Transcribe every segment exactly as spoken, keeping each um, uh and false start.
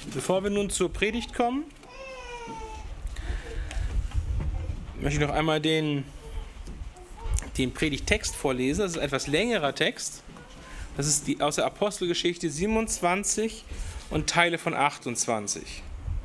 Bevor wir nun zur Predigt kommen, möchte ich noch einmal den, den Predigttext vorlesen. Das ist ein etwas längerer Text. Das ist die, aus der Apostelgeschichte siebenundzwanzig und Teile von achtundzwanzig.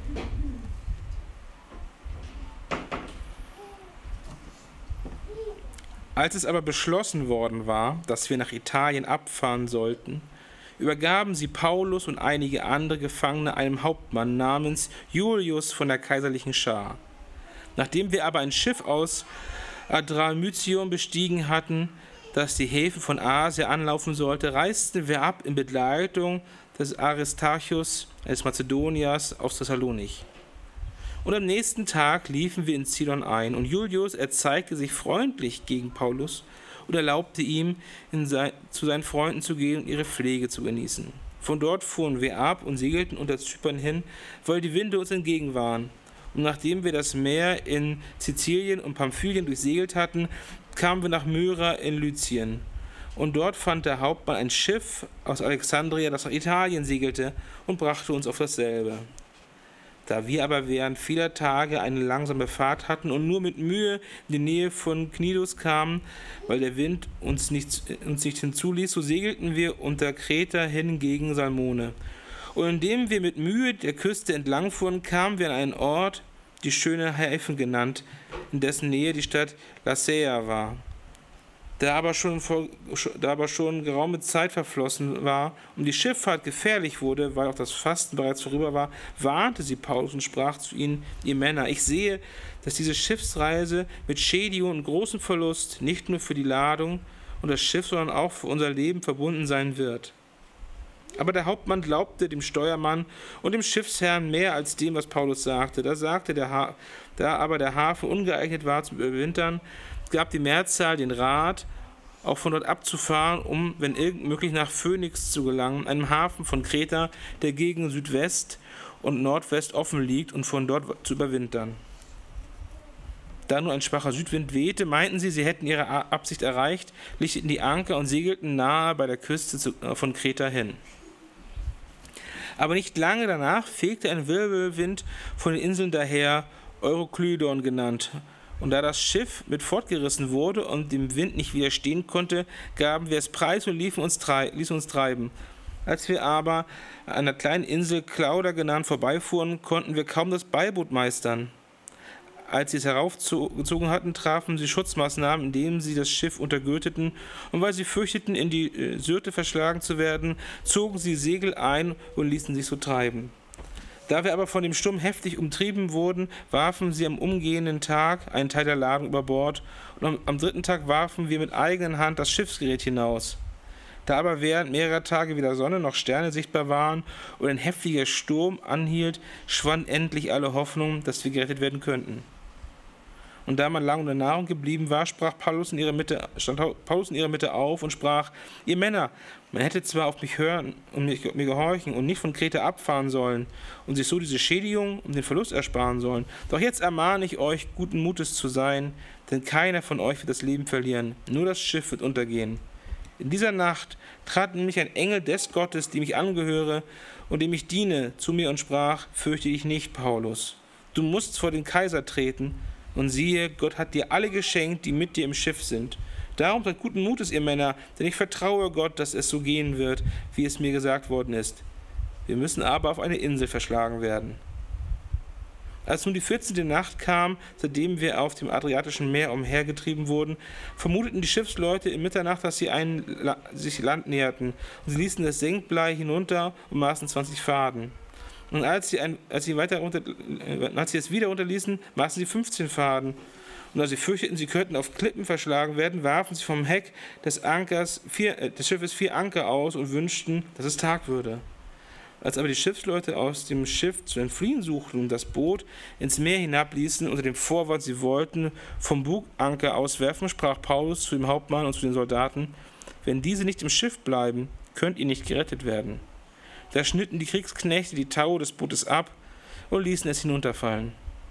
Als es aber beschlossen worden war, dass wir nach Italien abfahren sollten, übergaben sie Paulus und einige andere Gefangene einem Hauptmann namens Julius von der kaiserlichen Schar. Nachdem wir aber ein Schiff aus Adramyttium bestiegen hatten, das die Häfen von Asia anlaufen sollte, reisten wir ab in Begleitung des Aristarchus, eines Mazedoniers, aus Thessalonich. Und am nächsten Tag liefen wir in Sidon ein, und Julius erzeigte sich freundlich gegen Paulus und erlaubte ihm, in sein, zu seinen Freunden zu gehen und ihre Pflege zu genießen. Von dort fuhren wir ab und segelten unter Zypern hin, weil die Winde uns entgegen waren. Und nachdem wir das Meer in Sizilien und Pamphylien durchsegelt hatten, kamen wir nach Myra in Lycien. Und dort fand der Hauptmann ein Schiff aus Alexandria, das nach Italien segelte, und brachte uns auf dasselbe. Da wir aber während vieler Tage eine langsame Fahrt hatten und nur mit Mühe in die Nähe von Knidus kamen, weil der Wind uns nicht, uns nicht hinzuließ, so segelten wir unter Kreta hin gegen Salmone. Und indem wir mit Mühe der Küste entlang fuhren, kamen wir an einen Ort, die schöne Häfen genannt, in dessen Nähe die Stadt Lasea war. Da aber, schon vor, da aber schon geraume Zeit verflossen war und die Schifffahrt gefährlich wurde, weil auch das Fasten bereits vorüber war, warnte sie Paulus und sprach zu ihnen: Ihr Männer, ich sehe, dass diese Schiffsreise mit Schädigung und großem Verlust nicht nur für die Ladung und das Schiff, sondern auch für unser Leben verbunden sein wird. Aber der Hauptmann glaubte dem Steuermann und dem Schiffsherrn mehr als dem, was Paulus sagte. Da sagte der ha- da aber der Hafen ungeeignet war zum Überwintern, gab die Mehrzahl den Rat, auch von dort abzufahren, um, wenn irgend möglich, nach Phönix zu gelangen, einem Hafen von Kreta, der gegen Südwest und Nordwest offen liegt, und von dort zu überwintern. Da nur ein schwacher Südwind wehte, meinten sie, sie hätten ihre Absicht erreicht, lichteten die Anker und segelten nahe bei der Küste zu, äh, von Kreta hin. Aber nicht lange danach fegte ein Wirbelwind von den Inseln daher, Euroklydon genannt. Und da das Schiff mit fortgerissen wurde und dem Wind nicht widerstehen konnte, gaben wir es preis und liefen uns trei- ließen uns treiben. Als wir aber an einer kleinen Insel, Clauda genannt, vorbeifuhren, konnten wir kaum das Beiboot meistern. Als sie es heraufgezogen hatten, trafen sie Schutzmaßnahmen, indem sie das Schiff untergürteten, und weil sie fürchteten, in die äh, Syrte verschlagen zu werden, zogen sie Segel ein und ließen sich so treiben. Da wir aber von dem Sturm heftig umtrieben wurden, warfen sie am umgehenden Tag einen Teil der Ladung über Bord, und am, am dritten Tag warfen wir mit eigener Hand das Schiffsgerät hinaus. Da aber während mehrerer Tage weder Sonne noch Sterne sichtbar waren und ein heftiger Sturm anhielt, schwand endlich alle Hoffnung, dass wir gerettet werden könnten. Und da man lang ohne Nahrung geblieben war, sprach Paulus in ihrer Mitte, stand Paulus in ihrer Mitte auf und sprach: Ihr Männer, man hätte zwar auf mich hören und mir gehorchen und nicht von Kreta abfahren sollen und sich so diese Schädigung und den Verlust ersparen sollen. Doch jetzt ermahne ich euch, guten Mutes zu sein, denn keiner von euch wird das Leben verlieren, nur das Schiff wird untergehen. In dieser Nacht trat nämlich ein Engel des Gottes, dem ich angehöre und dem ich diene, zu mir und sprach: Fürchte dich nicht, Paulus, du musst vor den Kaiser treten. Und siehe, Gott hat dir alle geschenkt, die mit dir im Schiff sind. Darum seid guten Mutes, ihr Männer, denn ich vertraue Gott, dass es so gehen wird, wie es mir gesagt worden ist. Wir müssen aber auf eine Insel verschlagen werden. Als nun die vierzehnte Nacht kam, seitdem wir auf dem Adriatischen Meer umhergetrieben wurden, vermuteten die Schiffsleute in Mitternacht, dass sie ein, sich Land näherten, und sie ließen das Senkblei hinunter und maßen zwanzig Faden. Und als sie, ein, als, sie weiter runter, als sie es wieder runterließen, maßen sie fünfzehn Faden. Und als sie fürchteten, sie könnten auf Klippen verschlagen werden, warfen sie vom Heck des, Ankers vier, äh, des Schiffes vier Anker aus und wünschten, dass es Tag würde. Als aber die Schiffsleute aus dem Schiff zu entfliehen suchten und das Boot ins Meer hinabließen, unter dem Vorwand, sie wollten vom Buganker auswerfen, sprach Paulus zu dem Hauptmann und zu den Soldaten: Wenn diese nicht im Schiff bleiben, könnt ihr nicht gerettet werden. Da schnitten die Kriegsknechte die Taue des Bootes ab und ließen es hinunterfallen.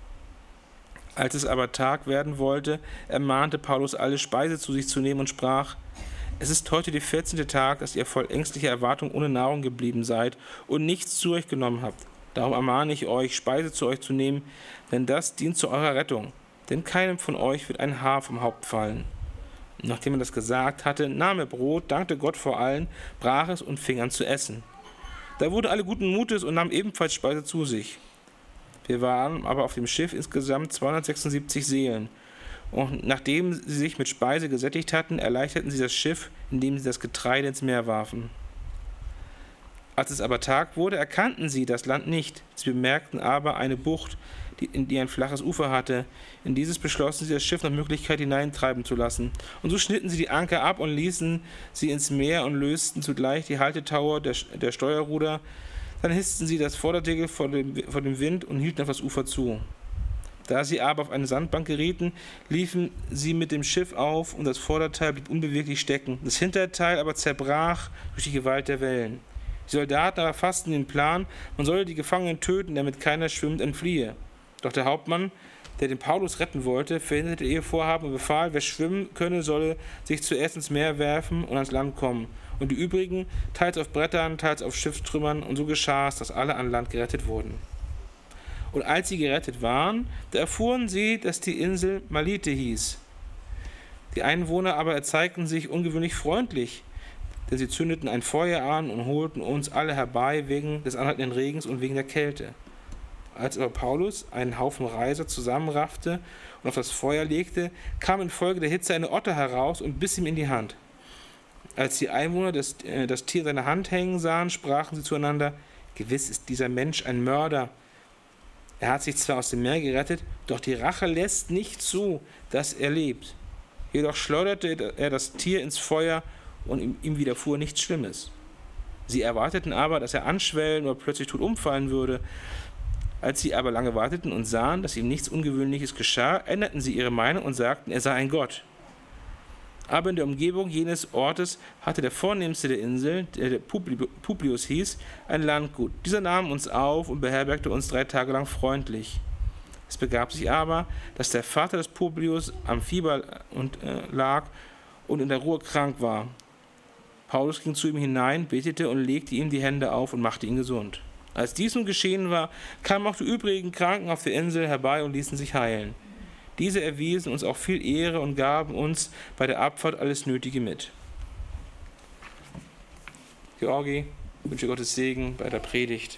Als es aber Tag werden wollte, ermahnte Paulus, alle Speise zu sich zu nehmen und sprach: Es ist heute der vierzehnte Tag, dass ihr voll ängstlicher Erwartung ohne Nahrung geblieben seid und nichts zu euch genommen habt. Darum ermahne ich euch, Speise zu euch zu nehmen, denn das dient zu eurer Rettung. Denn keinem von euch wird ein Haar vom Haupt fallen. Und nachdem er das gesagt hatte, nahm er Brot, dankte Gott vor allen, brach es und fing an zu essen. Da wurden alle guten Mutes und nahmen ebenfalls Speise zu sich. Wir waren aber auf dem Schiff insgesamt zweihundertsechsundsiebzig Seelen. Und nachdem sie sich mit Speise gesättigt hatten, erleichterten sie das Schiff, indem sie das Getreide ins Meer warfen. Als es aber Tag wurde, erkannten sie das Land nicht. Sie bemerkten aber eine Bucht, die, in die ein flaches Ufer hatte. In dieses beschlossen sie, das Schiff nach Möglichkeit hineintreiben zu lassen. Und so schnitten sie die Anker ab und ließen sie ins Meer und lösten zugleich die Haltetaue der, der Steuerruder. Dann hissten sie das Vordersegel vor dem, vor dem Wind und hielten auf das Ufer zu. Da sie aber auf eine Sandbank gerieten, liefen sie mit dem Schiff auf und das Vorderteil blieb unbeweglich stecken. Das Hinterteil aber zerbrach durch die Gewalt der Wellen. Die Soldaten aber fassten den Plan, man solle die Gefangenen töten, damit keiner schwimmend entfliehe. Doch der Hauptmann, der den Paulus retten wollte, verhinderte ihr Vorhaben und befahl, wer schwimmen könne, solle sich zuerst ins Meer werfen und ans Land kommen. Und die übrigen, teils auf Brettern, teils auf Schiffstrümmern, und so geschah es, dass alle an Land gerettet wurden. Und als sie gerettet waren, da erfuhren sie, dass die Insel Malite hieß. Die Einwohner aber erzeigten sich ungewöhnlich freundlich, denn sie zündeten ein Feuer an und holten uns alle herbei wegen des anhaltenden Regens und wegen der Kälte. Als aber Paulus einen Haufen Reiser zusammenraffte und auf das Feuer legte, kam infolge der Hitze eine Otter heraus und biss ihm in die Hand. Als die Einwohner das, äh, das Tier in seiner Hand hängen sahen, sprachen sie zueinander: Gewiss ist dieser Mensch ein Mörder. Er hat sich zwar aus dem Meer gerettet, doch die Rache lässt nicht zu, dass er lebt. Jedoch schleuderte er das Tier ins Feuer und ihm, ihm widerfuhr nichts Schlimmes. Sie erwarteten aber, dass er anschwellen oder plötzlich tot umfallen würde. Als sie aber lange warteten und sahen, dass ihm nichts Ungewöhnliches geschah, änderten sie ihre Meinung und sagten, er sei ein Gott. Aber in der Umgebung jenes Ortes hatte der Vornehmste der Insel, der Publius hieß, ein Landgut. Dieser nahm uns auf und beherbergte uns drei Tage lang freundlich. Es begab sich aber, dass der Vater des Publius am Fieber und, äh, lag und in der Ruhe krank war. Paulus ging zu ihm hinein, betete und legte ihm die Hände auf und machte ihn gesund. Als dies nun geschehen war, kamen auch die übrigen Kranken auf der Insel herbei und ließen sich heilen. Diese erwiesen uns auch viel Ehre und gaben uns bei der Abfahrt alles Nötige mit. Georgi, ich wünsche Gottes Segen bei der Predigt.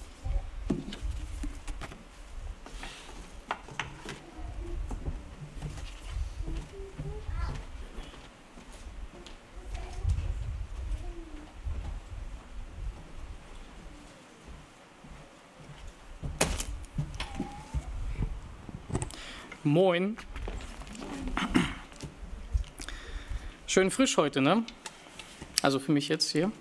Moin. Schön frisch heute, ne? Also für mich jetzt hier.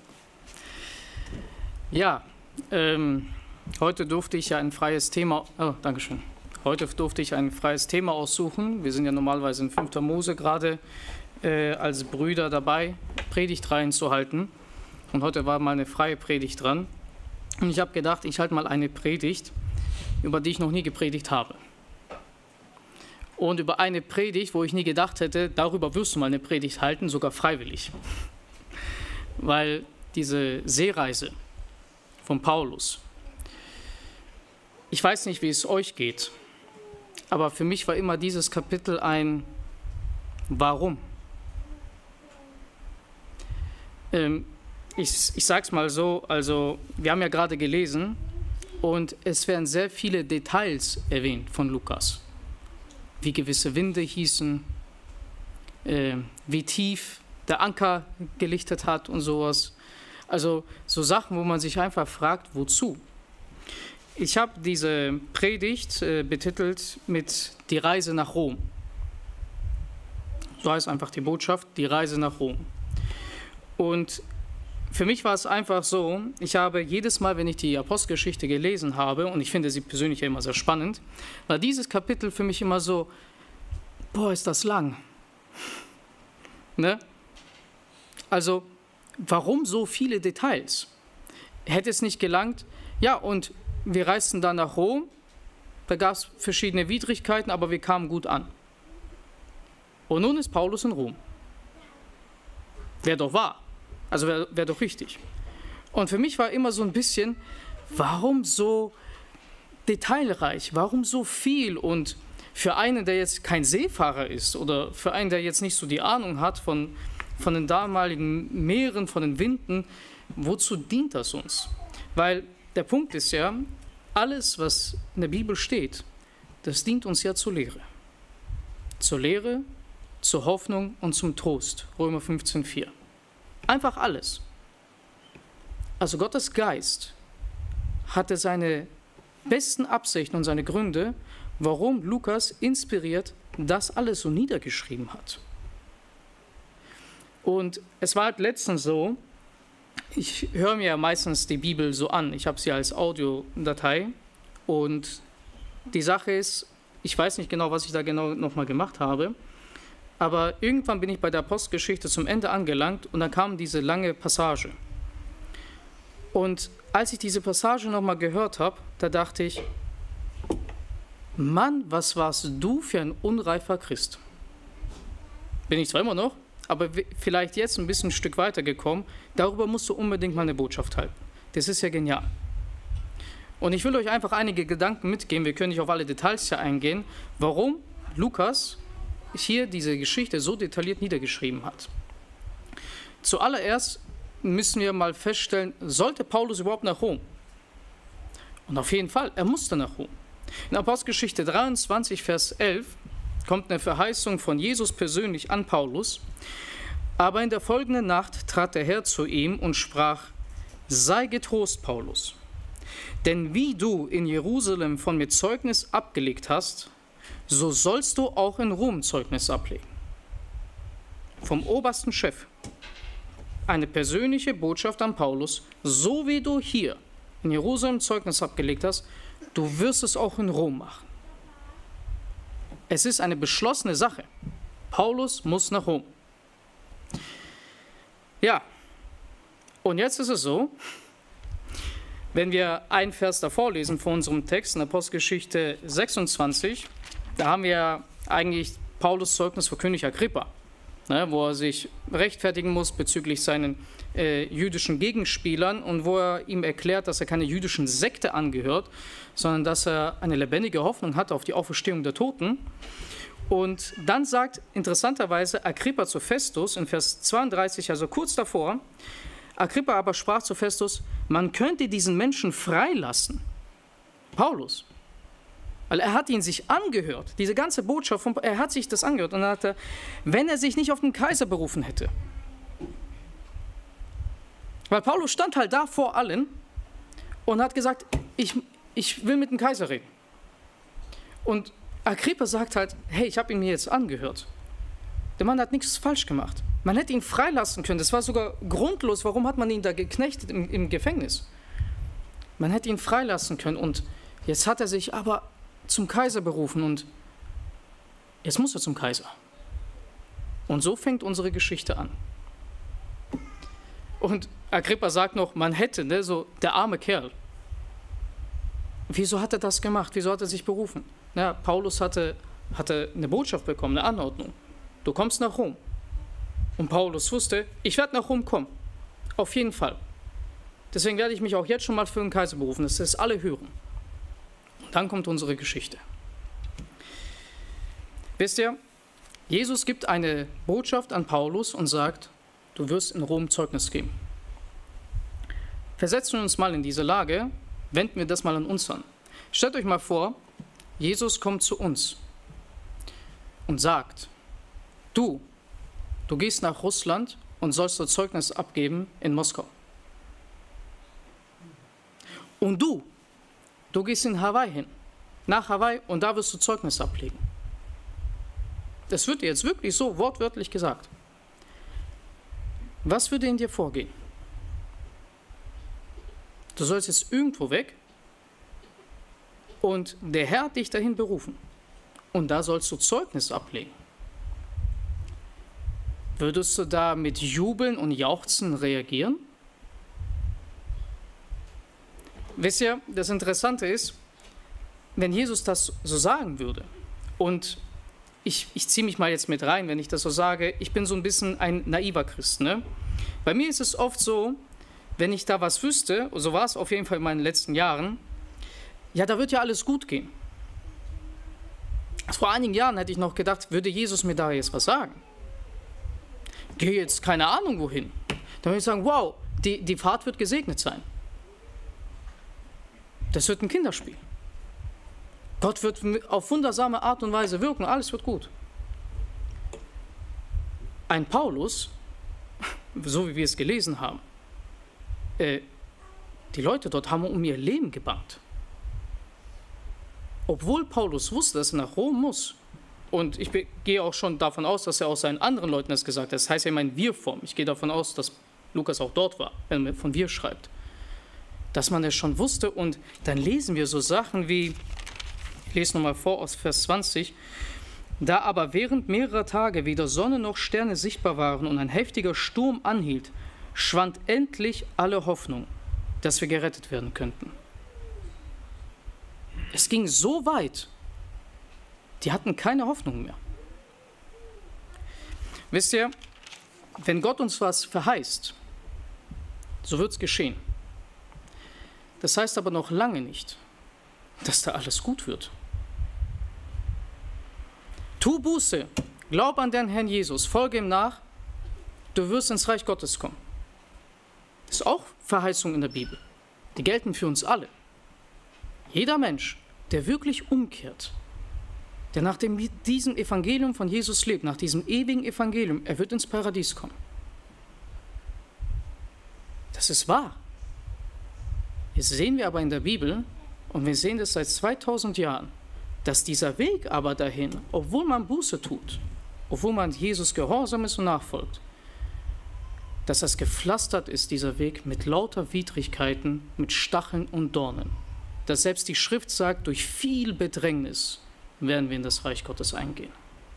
Ja, ähm, heute durfte ich ja ein freies Thema, oh, Dankeschön. Heute durfte ich ein freies Thema aussuchen. Wir sind ja normalerweise in fünfter Mose gerade äh, als Brüder dabei, Predigtreihen zu halten. Und heute war mal eine freie Predigt dran. Und ich habe gedacht, ich halte mal eine Predigt, über die ich noch nie gepredigt habe. Und über eine Predigt, wo ich nie gedacht hätte, darüber wirst du mal eine Predigt halten, sogar freiwillig. Weil diese Seereise von Paulus, ich weiß nicht, wie es euch geht, aber für mich war immer dieses Kapitel ein Warum. Ähm, ich ich sage es mal so, also wir haben ja gerade gelesen und es werden sehr viele Details erwähnt von Lukas. Wie gewisse Winde hießen, äh, wie tief der Anker gelichtet hat und sowas. Also so Sachen, wo man sich einfach fragt, wozu? Ich habe diese Predigt äh, betitelt mit Die Reise nach Rom. So heißt einfach die Botschaft, die Reise nach Rom. Und für mich war es einfach so, ich habe jedes Mal, wenn ich die Apostelgeschichte gelesen habe, und ich finde sie persönlich ja immer sehr spannend, war dieses Kapitel für mich immer so, boah, ist das lang. Ne? Also, warum so viele Details? Hätte es nicht gelangt? Ja, und wir reisten dann nach Rom, da gab es verschiedene Widrigkeiten, aber wir kamen gut an. Und nun ist Paulus in Rom. Wäre doch wahr. Also wäre wär doch richtig. Und für mich war immer so ein bisschen, warum so detailreich, warum so viel? Und für einen, der jetzt kein Seefahrer ist oder für einen, der jetzt nicht so die Ahnung hat von, von den damaligen Meeren, von den Winden, wozu dient das uns? Weil der Punkt ist ja, alles, was in der Bibel steht, das dient uns ja zur Lehre. Zur Lehre, zur Hoffnung und zum Trost. Römer fünfzehn vier. Einfach alles. Also Gottes Geist hatte seine besten Absichten und seine Gründe, warum Lukas inspiriert das alles so niedergeschrieben hat. Und es war halt letztens so, ich höre mir ja meistens die Bibel so an, ich habe sie als Audiodatei und die Sache ist, ich weiß nicht genau, was ich da genau nochmal gemacht habe, aber irgendwann bin ich bei der Apostelgeschichte zum Ende angelangt und dann kam diese lange Passage. Und als ich diese Passage nochmal gehört habe, da dachte ich, Mann, was warst du für ein unreifer Christ? Bin ich zwar immer noch, aber vielleicht jetzt ein bisschen ein Stück weiter gekommen. Darüber musst du unbedingt mal eine Botschaft halten. Das ist ja genial. Und ich will euch einfach einige Gedanken mitgeben. Wir können nicht auf alle Details hier eingehen, warum Lukas hier diese Geschichte so detailliert niedergeschrieben hat. Zuallererst müssen wir mal feststellen, sollte Paulus überhaupt nach Rom? Und auf jeden Fall, er musste nach Rom. In Apostelgeschichte dreiundzwanzig, Vers elf kommt eine Verheißung von Jesus persönlich an Paulus. Aber in der folgenden Nacht trat der Herr zu ihm und sprach, sei getrost, Paulus, denn wie du in Jerusalem von mir Zeugnis abgelegt hast, so sollst du auch in Rom Zeugnis ablegen. Vom obersten Chef. Eine persönliche Botschaft an Paulus, so wie du hier in Jerusalem Zeugnis abgelegt hast, du wirst es auch in Rom machen. Es ist eine beschlossene Sache. Paulus muss nach Rom. Ja, und jetzt ist es so, wenn wir einen Vers davor lesen von unserem Text in Apostelgeschichte sechsundzwanzig, da haben wir eigentlich Paulus Zeugnis für König Agrippa, ne, wo er sich rechtfertigen muss bezüglich seinen äh, jüdischen Gegenspielern und wo er ihm erklärt, dass er keine jüdischen Sekte angehört, sondern dass er eine lebendige Hoffnung hat auf die Auferstehung der Toten. Und dann sagt interessanterweise Agrippa zu Festus in Vers zweiunddreißig, also kurz davor, Agrippa aber sprach zu Festus, man könnte diesen Menschen freilassen. Paulus. Weil er hat ihn sich angehört, diese ganze Botschaft, von, er hat sich das angehört und dann hat er, wenn er sich nicht auf den Kaiser berufen hätte. Weil Paulus stand halt da vor allen und hat gesagt, ich, ich will mit dem Kaiser reden. Und Agrippa sagt halt, hey, ich habe ihn mir jetzt angehört. Der Mann hat nichts falsch gemacht. Man hätte ihn freilassen können, das war sogar grundlos. Warum hat man ihn da geknechtet im, im Gefängnis? Man hätte ihn freilassen können und jetzt hat er sich aber zum Kaiser berufen und jetzt muss er zum Kaiser. Und so fängt unsere Geschichte an. Und Agrippa sagt noch, man hätte, ne, so der arme Kerl. Wieso hat er das gemacht? Wieso hat er sich berufen? Na, Paulus hatte, hatte eine Botschaft bekommen, eine Anordnung. Du kommst nach Rom. Und Paulus wusste, ich werde nach Rom kommen. Auf jeden Fall. Deswegen werde ich mich auch jetzt schon mal für den Kaiser berufen, dass das alle hören. Und dann kommt unsere Geschichte. Wisst ihr, Jesus gibt eine Botschaft an Paulus und sagt, du wirst in Rom Zeugnis geben. Versetzen wir uns mal in diese Lage, wenden wir das mal an uns an. Stellt euch mal vor, Jesus kommt zu uns und sagt, du, du gehst nach Russland und sollst dort Zeugnis abgeben in Moskau. Und du, du gehst in Hawaii hin, nach Hawaii und da wirst du Zeugnis ablegen. Das wird dir jetzt wirklich so wortwörtlich gesagt. Was würde in dir vorgehen? Du sollst jetzt irgendwo weg und der Herr hat dich dahin berufen. Und da sollst du Zeugnis ablegen. Würdest du da mit Jubeln und Jauchzen reagieren? Wisst ihr, das Interessante ist, wenn Jesus das so sagen würde, und ich, ich ziehe mich mal jetzt mit rein, wenn ich das so sage, ich bin so ein bisschen ein naiver Christ. Ne? Bei mir ist es oft so, wenn ich da was wüsste, so war es auf jeden Fall in meinen letzten Jahren, ja, da wird ja alles gut gehen. Vor einigen Jahren hätte ich noch gedacht, würde Jesus mir da jetzt was sagen? Gehe jetzt keine Ahnung wohin. Dann würde ich sagen, wow, die, die Fahrt wird gesegnet sein. Das wird ein Kinderspiel. Gott wird auf wundersame Art und Weise wirken, alles wird gut. Ein Paulus, so wie wir es gelesen haben, äh, die Leute dort haben um ihr Leben gebangt. Obwohl Paulus wusste, dass er nach Rom muss. Und ich gehe auch schon davon aus, dass er auch seinen anderen Leuten das gesagt hat. Das heißt ja immer in Wir-Form. Ich gehe davon aus, dass Lukas auch dort war, wenn er von Wir schreibt. Dass man es schon wusste. Und dann lesen wir so Sachen wie, ich lese nochmal vor aus Vers zwanzig, da aber während mehrerer Tage weder Sonne noch Sterne sichtbar waren und ein heftiger Sturm anhielt, schwand endlich alle Hoffnung, dass wir gerettet werden könnten. Es ging so weit, die hatten keine Hoffnung mehr. Wisst ihr, wenn Gott uns was verheißt, so wird es geschehen. Das heißt aber noch lange nicht, dass da alles gut wird. Tu Buße, glaub an den Herrn Jesus, folge ihm nach, du wirst ins Reich Gottes kommen. Das ist auch Verheißung in der Bibel. Die gelten für uns alle. Jeder Mensch, der wirklich umkehrt, der nach dem, diesem Evangelium von Jesus lebt, nach diesem ewigen Evangelium, er wird ins Paradies kommen. Das ist wahr. Jetzt sehen wir aber in der Bibel, und wir sehen das seit zweitausend Jahren, dass dieser Weg aber dahin, obwohl man Buße tut, obwohl man Jesus gehorsam ist und nachfolgt, dass das gepflastert ist, dieser Weg, mit lauter Widrigkeiten, mit Stacheln und Dornen. Dass selbst die Schrift sagt, durch viel Bedrängnis werden wir in das Reich Gottes eingehen.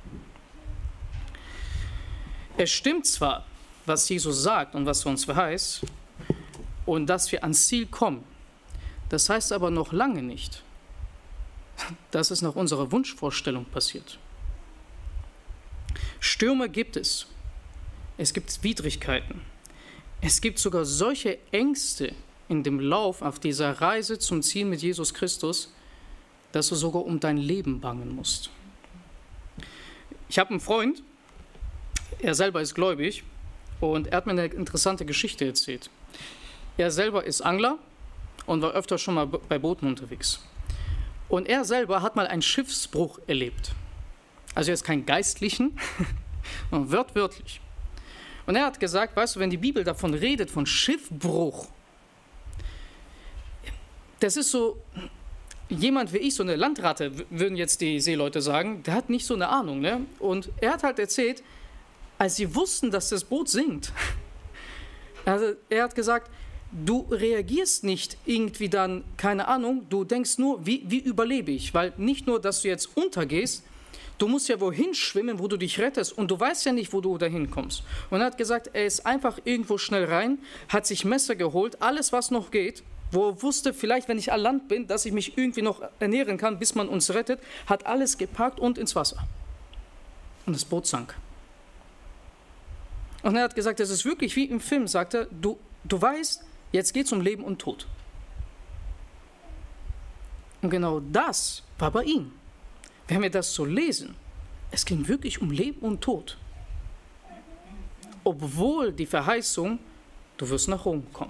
Es stimmt zwar, was Jesus sagt und was er uns verheißt, und dass wir ans Ziel kommen. Das heißt aber noch lange nicht, dass es nach unserer Wunschvorstellung passiert. Stürme gibt es. Es gibt Widrigkeiten. Es gibt sogar solche Ängste in dem Lauf auf dieser Reise zum Ziel mit Jesus Christus, dass du sogar um dein Leben bangen musst. Ich habe einen Freund, er selber ist gläubig und er hat mir eine interessante Geschichte erzählt. Er selber ist Angler und war öfter schon mal bei Booten unterwegs. Und er selber hat mal einen Schiffsbruch erlebt. Also jetzt keinen geistlichen, sondern wörtwörtlich. Und er hat gesagt, weißt du, wenn die Bibel davon redet, von Schiffbruch, das ist so, jemand wie ich, so eine Landratte, würden jetzt die Seeleute sagen, der hat nicht so eine Ahnung. Ne? Und er hat halt erzählt, als sie wussten, dass das Boot sinkt, also er hat gesagt, du reagierst nicht irgendwie dann, keine Ahnung, du denkst nur, wie, wie überlebe ich? Weil nicht nur, dass du jetzt untergehst, du musst ja wohin schwimmen, wo du dich rettest und du weißt ja nicht, wo du dahin kommst. Und er hat gesagt, er ist einfach irgendwo schnell rein, hat sich Messer geholt, alles was noch geht, wo er wusste, vielleicht wenn ich an Land bin, dass ich mich irgendwie noch ernähren kann, bis man uns rettet, hat alles gepackt und ins Wasser. Und das Boot sank. Und er hat gesagt, das ist wirklich wie im Film, sagt er, du, du weißt, jetzt geht es um Leben und Tod. Und genau das war bei ihm. Wenn wir das so lesen, es ging wirklich um Leben und Tod. Obwohl die Verheißung, du wirst nach Rom kommen.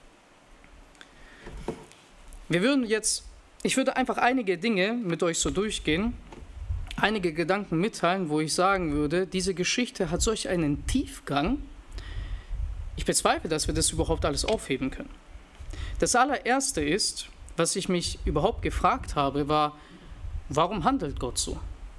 Wir würden jetzt, ich würde einfach einige Dinge mit euch so durchgehen, einige Gedanken mitteilen, wo ich sagen würde, diese Geschichte hat solch einen Tiefgang, ich bezweifle, dass wir das überhaupt alles aufheben können. Das allererste ist, was ich mich überhaupt gefragt habe, war, warum handelt Gott so?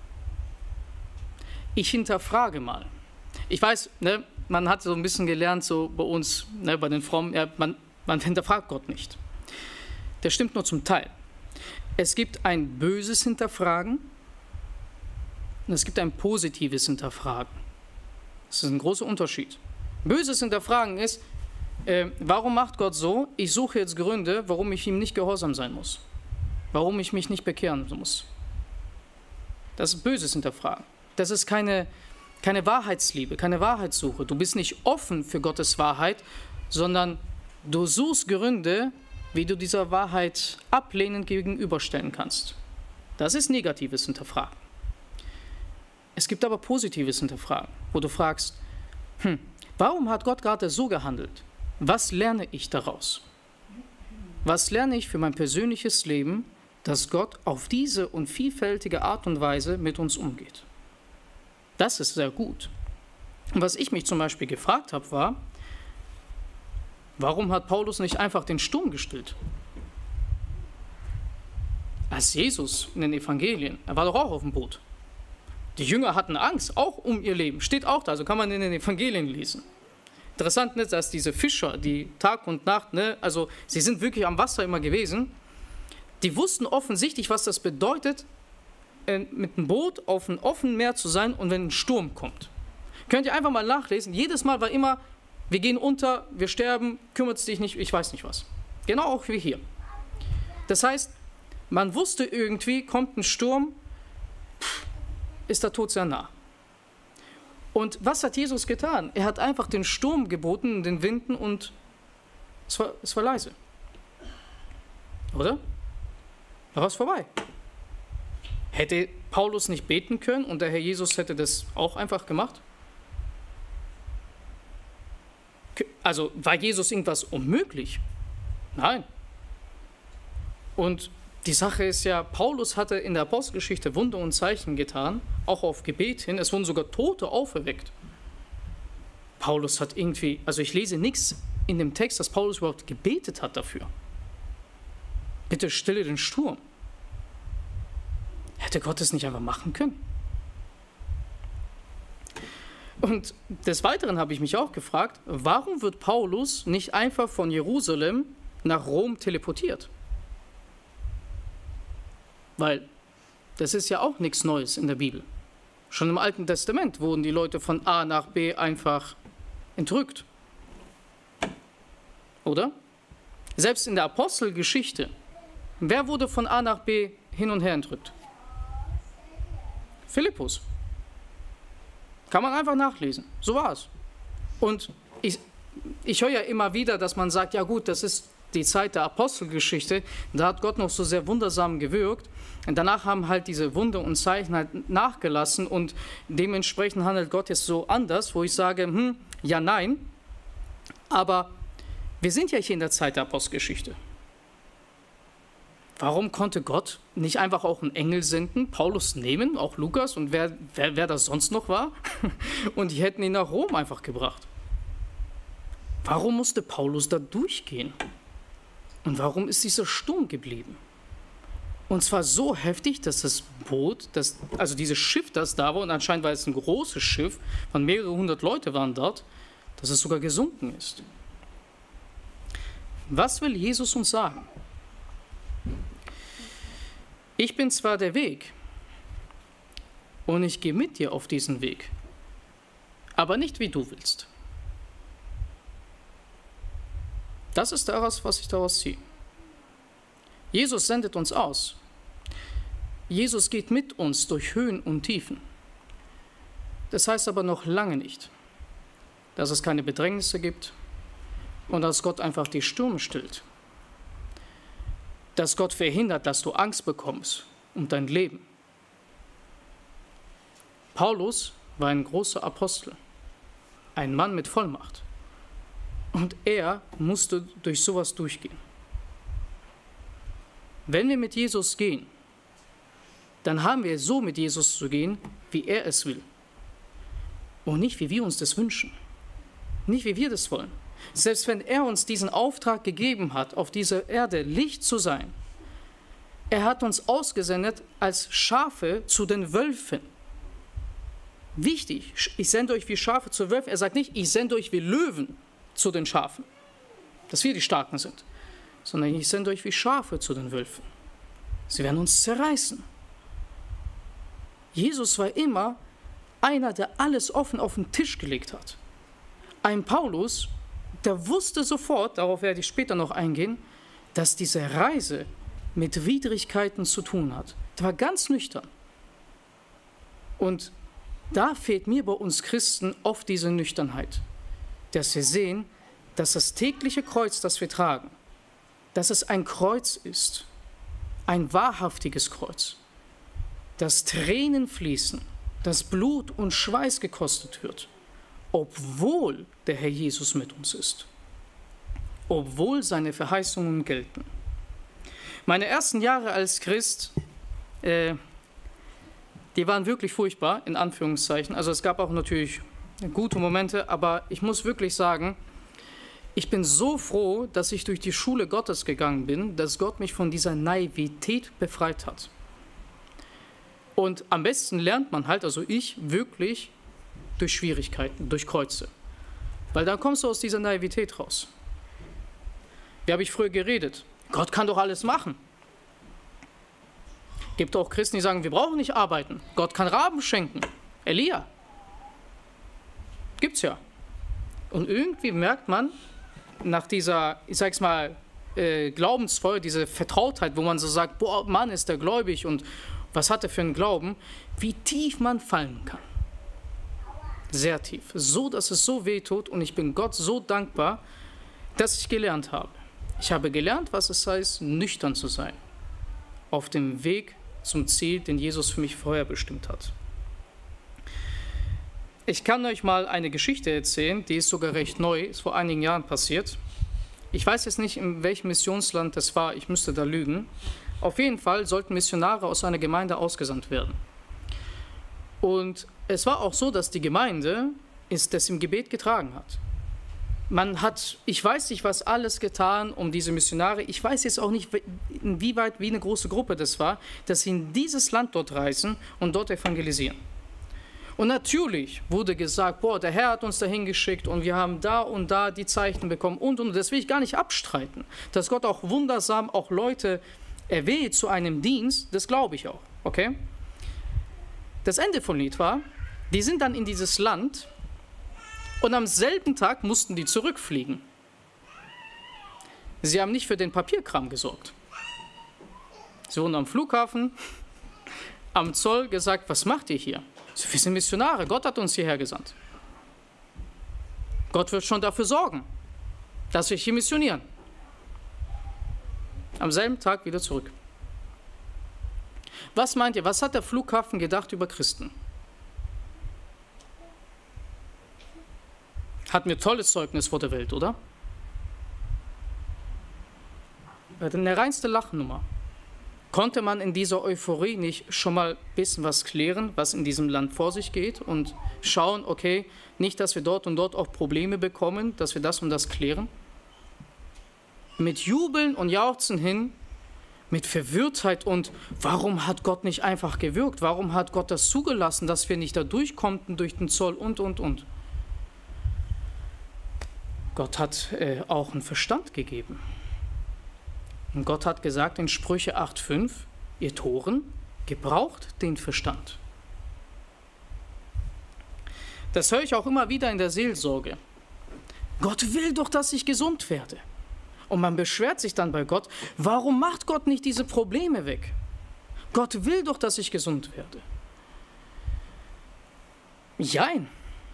Ich hinterfrage mal. Ich weiß, ne, man hat so ein bisschen gelernt, so bei uns, ne, bei den Frommen, ja, man, man hinterfragt Gott nicht. Das stimmt nur zum Teil. Es gibt ein böses Hinterfragen und es gibt ein positives Hinterfragen. Das ist ein großer Unterschied. Böses Hinterfragen ist, äh, warum macht Gott so? Ich suche jetzt Gründe, warum ich ihm nicht gehorsam sein muss. Warum ich mich nicht bekehren muss. Das ist böses Hinterfragen. Das ist keine, keine Wahrheitsliebe, keine Wahrheitssuche. Du bist nicht offen für Gottes Wahrheit, sondern Du suchst Gründe, wie du dieser Wahrheit ablehnend gegenüberstellen kannst. Das ist negatives Hinterfragen. Es gibt aber positives Hinterfragen, wo du fragst, hm, warum hat Gott gerade so gehandelt? Was lerne ich daraus? Was lerne ich für mein persönliches Leben, dass Gott auf diese und vielfältige Art und Weise mit uns umgeht? Das ist sehr gut. Und was ich mich zum Beispiel gefragt habe, war, warum hat Paulus nicht einfach den Sturm gestillt? Als Jesus in den Evangelien, er war doch auch auf dem Boot. Die Jünger hatten Angst, auch um ihr Leben. Steht auch da, also kann man in den Evangelien lesen. Interessant ist, dass diese Fischer, die Tag und Nacht, ne, also sie sind wirklich am Wasser immer gewesen, die wussten offensichtlich, was das bedeutet, mit einem Boot auf einem offenen Meer zu sein und wenn ein Sturm kommt. Könnt ihr einfach mal nachlesen, jedes Mal war immer, wir gehen unter, wir sterben, kümmert es dich nicht, ich weiß nicht was. Genau auch wie hier. Das heißt, man wusste irgendwie, kommt ein Sturm, ist der Tod sehr nah. Und was hat Jesus getan? Er hat einfach den Sturm geboten, den Winden und es war, es war leise. Oder? Da war es vorbei. Hätte Paulus nicht beten können und der Herr Jesus hätte das auch einfach gemacht? Also war Jesus irgendwas unmöglich? Nein. Und die Sache ist ja, Paulus hatte in der Apostelgeschichte Wunder und Zeichen getan, auch auf Gebet hin. Es wurden sogar Tote auferweckt. Paulus hat irgendwie, also ich lese nichts in dem Text, dass Paulus überhaupt gebetet hat dafür. Bitte stille den Sturm. Hätte Gott es nicht einfach machen können? Und des Weiteren habe ich mich auch gefragt, warum wird Paulus nicht einfach von Jerusalem nach Rom teleportiert? Weil das ist ja auch nichts Neues in der Bibel. Schon im Alten Testament wurden die Leute von A nach B einfach entrückt. Oder? Selbst in der Apostelgeschichte, wer wurde von A nach B hin und her entrückt? Philippus. Kann man einfach nachlesen. So war es. Und ich, ich höre ja immer wieder, dass man sagt, ja gut, das ist die Zeit der Apostelgeschichte, da hat Gott noch so sehr wundersam gewirkt. Und danach haben halt diese Wunder und Zeichen halt nachgelassen und dementsprechend handelt Gott jetzt so anders, wo ich sage, hm, ja, nein. Aber wir sind ja hier in der Zeit der Apostelgeschichte. Warum konnte Gott nicht einfach auch einen Engel senden, Paulus nehmen, auch Lukas und wer, wer, wer das sonst noch war, und die hätten ihn nach Rom einfach gebracht? Warum musste Paulus da durchgehen? Und warum ist dieser Sturm geblieben? Und zwar so heftig, dass das Boot, das, also dieses Schiff, das da war, und anscheinend war es ein großes Schiff, von mehrere hundert Leute waren dort, dass es sogar gesunken ist. Was will Jesus uns sagen? Ich bin zwar der Weg und ich gehe mit dir auf diesen Weg, aber nicht wie du willst. Das ist daraus, was ich daraus ziehe. Jesus sendet uns aus. Jesus geht mit uns durch Höhen und Tiefen. Das heißt aber noch lange nicht, dass es keine Bedrängnisse gibt und dass Gott einfach die Stürme stillt. Dass Gott verhindert, dass du Angst bekommst um dein Leben. Paulus war ein großer Apostel, ein Mann mit Vollmacht. Und er musste durch sowas durchgehen. Wenn wir mit Jesus gehen, dann haben wir so mit Jesus zu gehen, wie er es will. Und nicht, wie wir uns das wünschen. Nicht, wie wir das wollen. Selbst wenn er uns diesen Auftrag gegeben hat, auf dieser Erde Licht zu sein, er hat uns ausgesendet als Schafe zu den Wölfen. Wichtig, ich sende euch wie Schafe zu Wölfen. Er sagt nicht, ich sende euch wie Löwen zu den Schafen, dass wir die Starken sind, sondern ich sende euch wie Schafe zu den Wölfen. Sie werden uns zerreißen. Jesus war immer einer, der alles offen auf den Tisch gelegt hat. Ein Paulus, der wusste sofort, darauf werde ich später noch eingehen, dass diese Reise mit Widrigkeiten zu tun hat. Der war ganz nüchtern. Und da fehlt mir bei uns Christen oft diese Nüchternheit, dass wir sehen, dass das tägliche Kreuz, das wir tragen, dass es ein Kreuz ist, ein wahrhaftiges Kreuz, dass Tränen fließen, dass Blut und Schweiß gekostet wird, obwohl der Herr Jesus mit uns ist, obwohl seine Verheißungen gelten. Meine ersten Jahre als Christ, äh, die waren wirklich furchtbar, in Anführungszeichen. Also es gab auch natürlich gute Momente, aber ich muss wirklich sagen, ich bin so froh, dass ich durch die Schule Gottes gegangen bin, dass Gott mich von dieser Naivität befreit hat. Und am besten lernt man halt, also ich, wirklich durch Schwierigkeiten, durch Kreuze. Weil dann kommst du aus dieser Naivität raus. Wie habe ich früher geredet? Gott kann doch alles machen. Gibt auch Christen, die sagen, wir brauchen nicht arbeiten. Gott kann Raben schenken. Elia. Gibt's ja. Und irgendwie merkt man, nach dieser, ich sag's mal, äh, Glaubensfeuer, diese Vertrautheit, wo man so sagt, boah, Mann, ist der gläubig und was hat er für einen Glauben, wie tief man fallen kann. Sehr tief. So, dass es so weh tut und ich bin Gott so dankbar, dass ich gelernt habe. Ich habe gelernt, was es heißt, nüchtern zu sein. Auf dem Weg zum Ziel, den Jesus für mich vorher bestimmt hat. Ich kann euch mal eine Geschichte erzählen, die ist sogar recht neu, ist vor einigen Jahren passiert. Ich weiß jetzt nicht, in welchem Missionsland das war, ich müsste da lügen. Auf jeden Fall sollten Missionare aus einer Gemeinde ausgesandt werden. Und es war auch so, dass die Gemeinde es das im Gebet getragen hat. Man hat, ich weiß nicht, was alles getan um diese Missionare. Ich weiß jetzt auch nicht, inwieweit, wie eine große Gruppe das war, dass sie in dieses Land dort reisen und dort evangelisieren. Und natürlich wurde gesagt, boah, der Herr hat uns dahin geschickt und wir haben da und da die Zeichen bekommen und und. Das will ich gar nicht abstreiten. Dass Gott auch wundersam auch Leute erwählt zu einem Dienst, das glaube ich auch. Okay? Das Ende vom Lied war, die sind dann in dieses Land und am selben Tag mussten die zurückfliegen. Sie haben nicht für den Papierkram gesorgt. Sie wurden am Flughafen, am Zoll gesagt, was macht ihr hier? So, wir sind Missionare, Gott hat uns hierher gesandt. Gott wird schon dafür sorgen, dass wir hier missionieren. Am selben Tag wieder zurück. Was meint ihr, was hat der Flughafen gedacht über Christen? Hatten wir tolles Zeugnis vor der Welt, oder? Eine reinste Lachnummer. Konnte man in dieser Euphorie nicht schon mal ein bisschen was klären, was in diesem Land vor sich geht und schauen, okay, nicht, dass wir dort und dort auch Probleme bekommen, dass wir das und das klären? Mit Jubeln und Jauchzen hin, mit Verwirrtheit und warum hat Gott nicht einfach gewirkt? Warum hat Gott das zugelassen, dass wir nicht da durch konnten durch den Zoll und, und, und? Gott hat äh, auch einen Verstand gegeben. Und Gott hat gesagt in Sprüche acht fünf, ihr Toren, gebraucht den Verstand. Das höre ich auch immer wieder in der Seelsorge. Gott will doch, dass ich gesund werde. Und man beschwert sich dann bei Gott, warum macht Gott nicht diese Probleme weg? Gott will doch, dass ich gesund werde. Jein.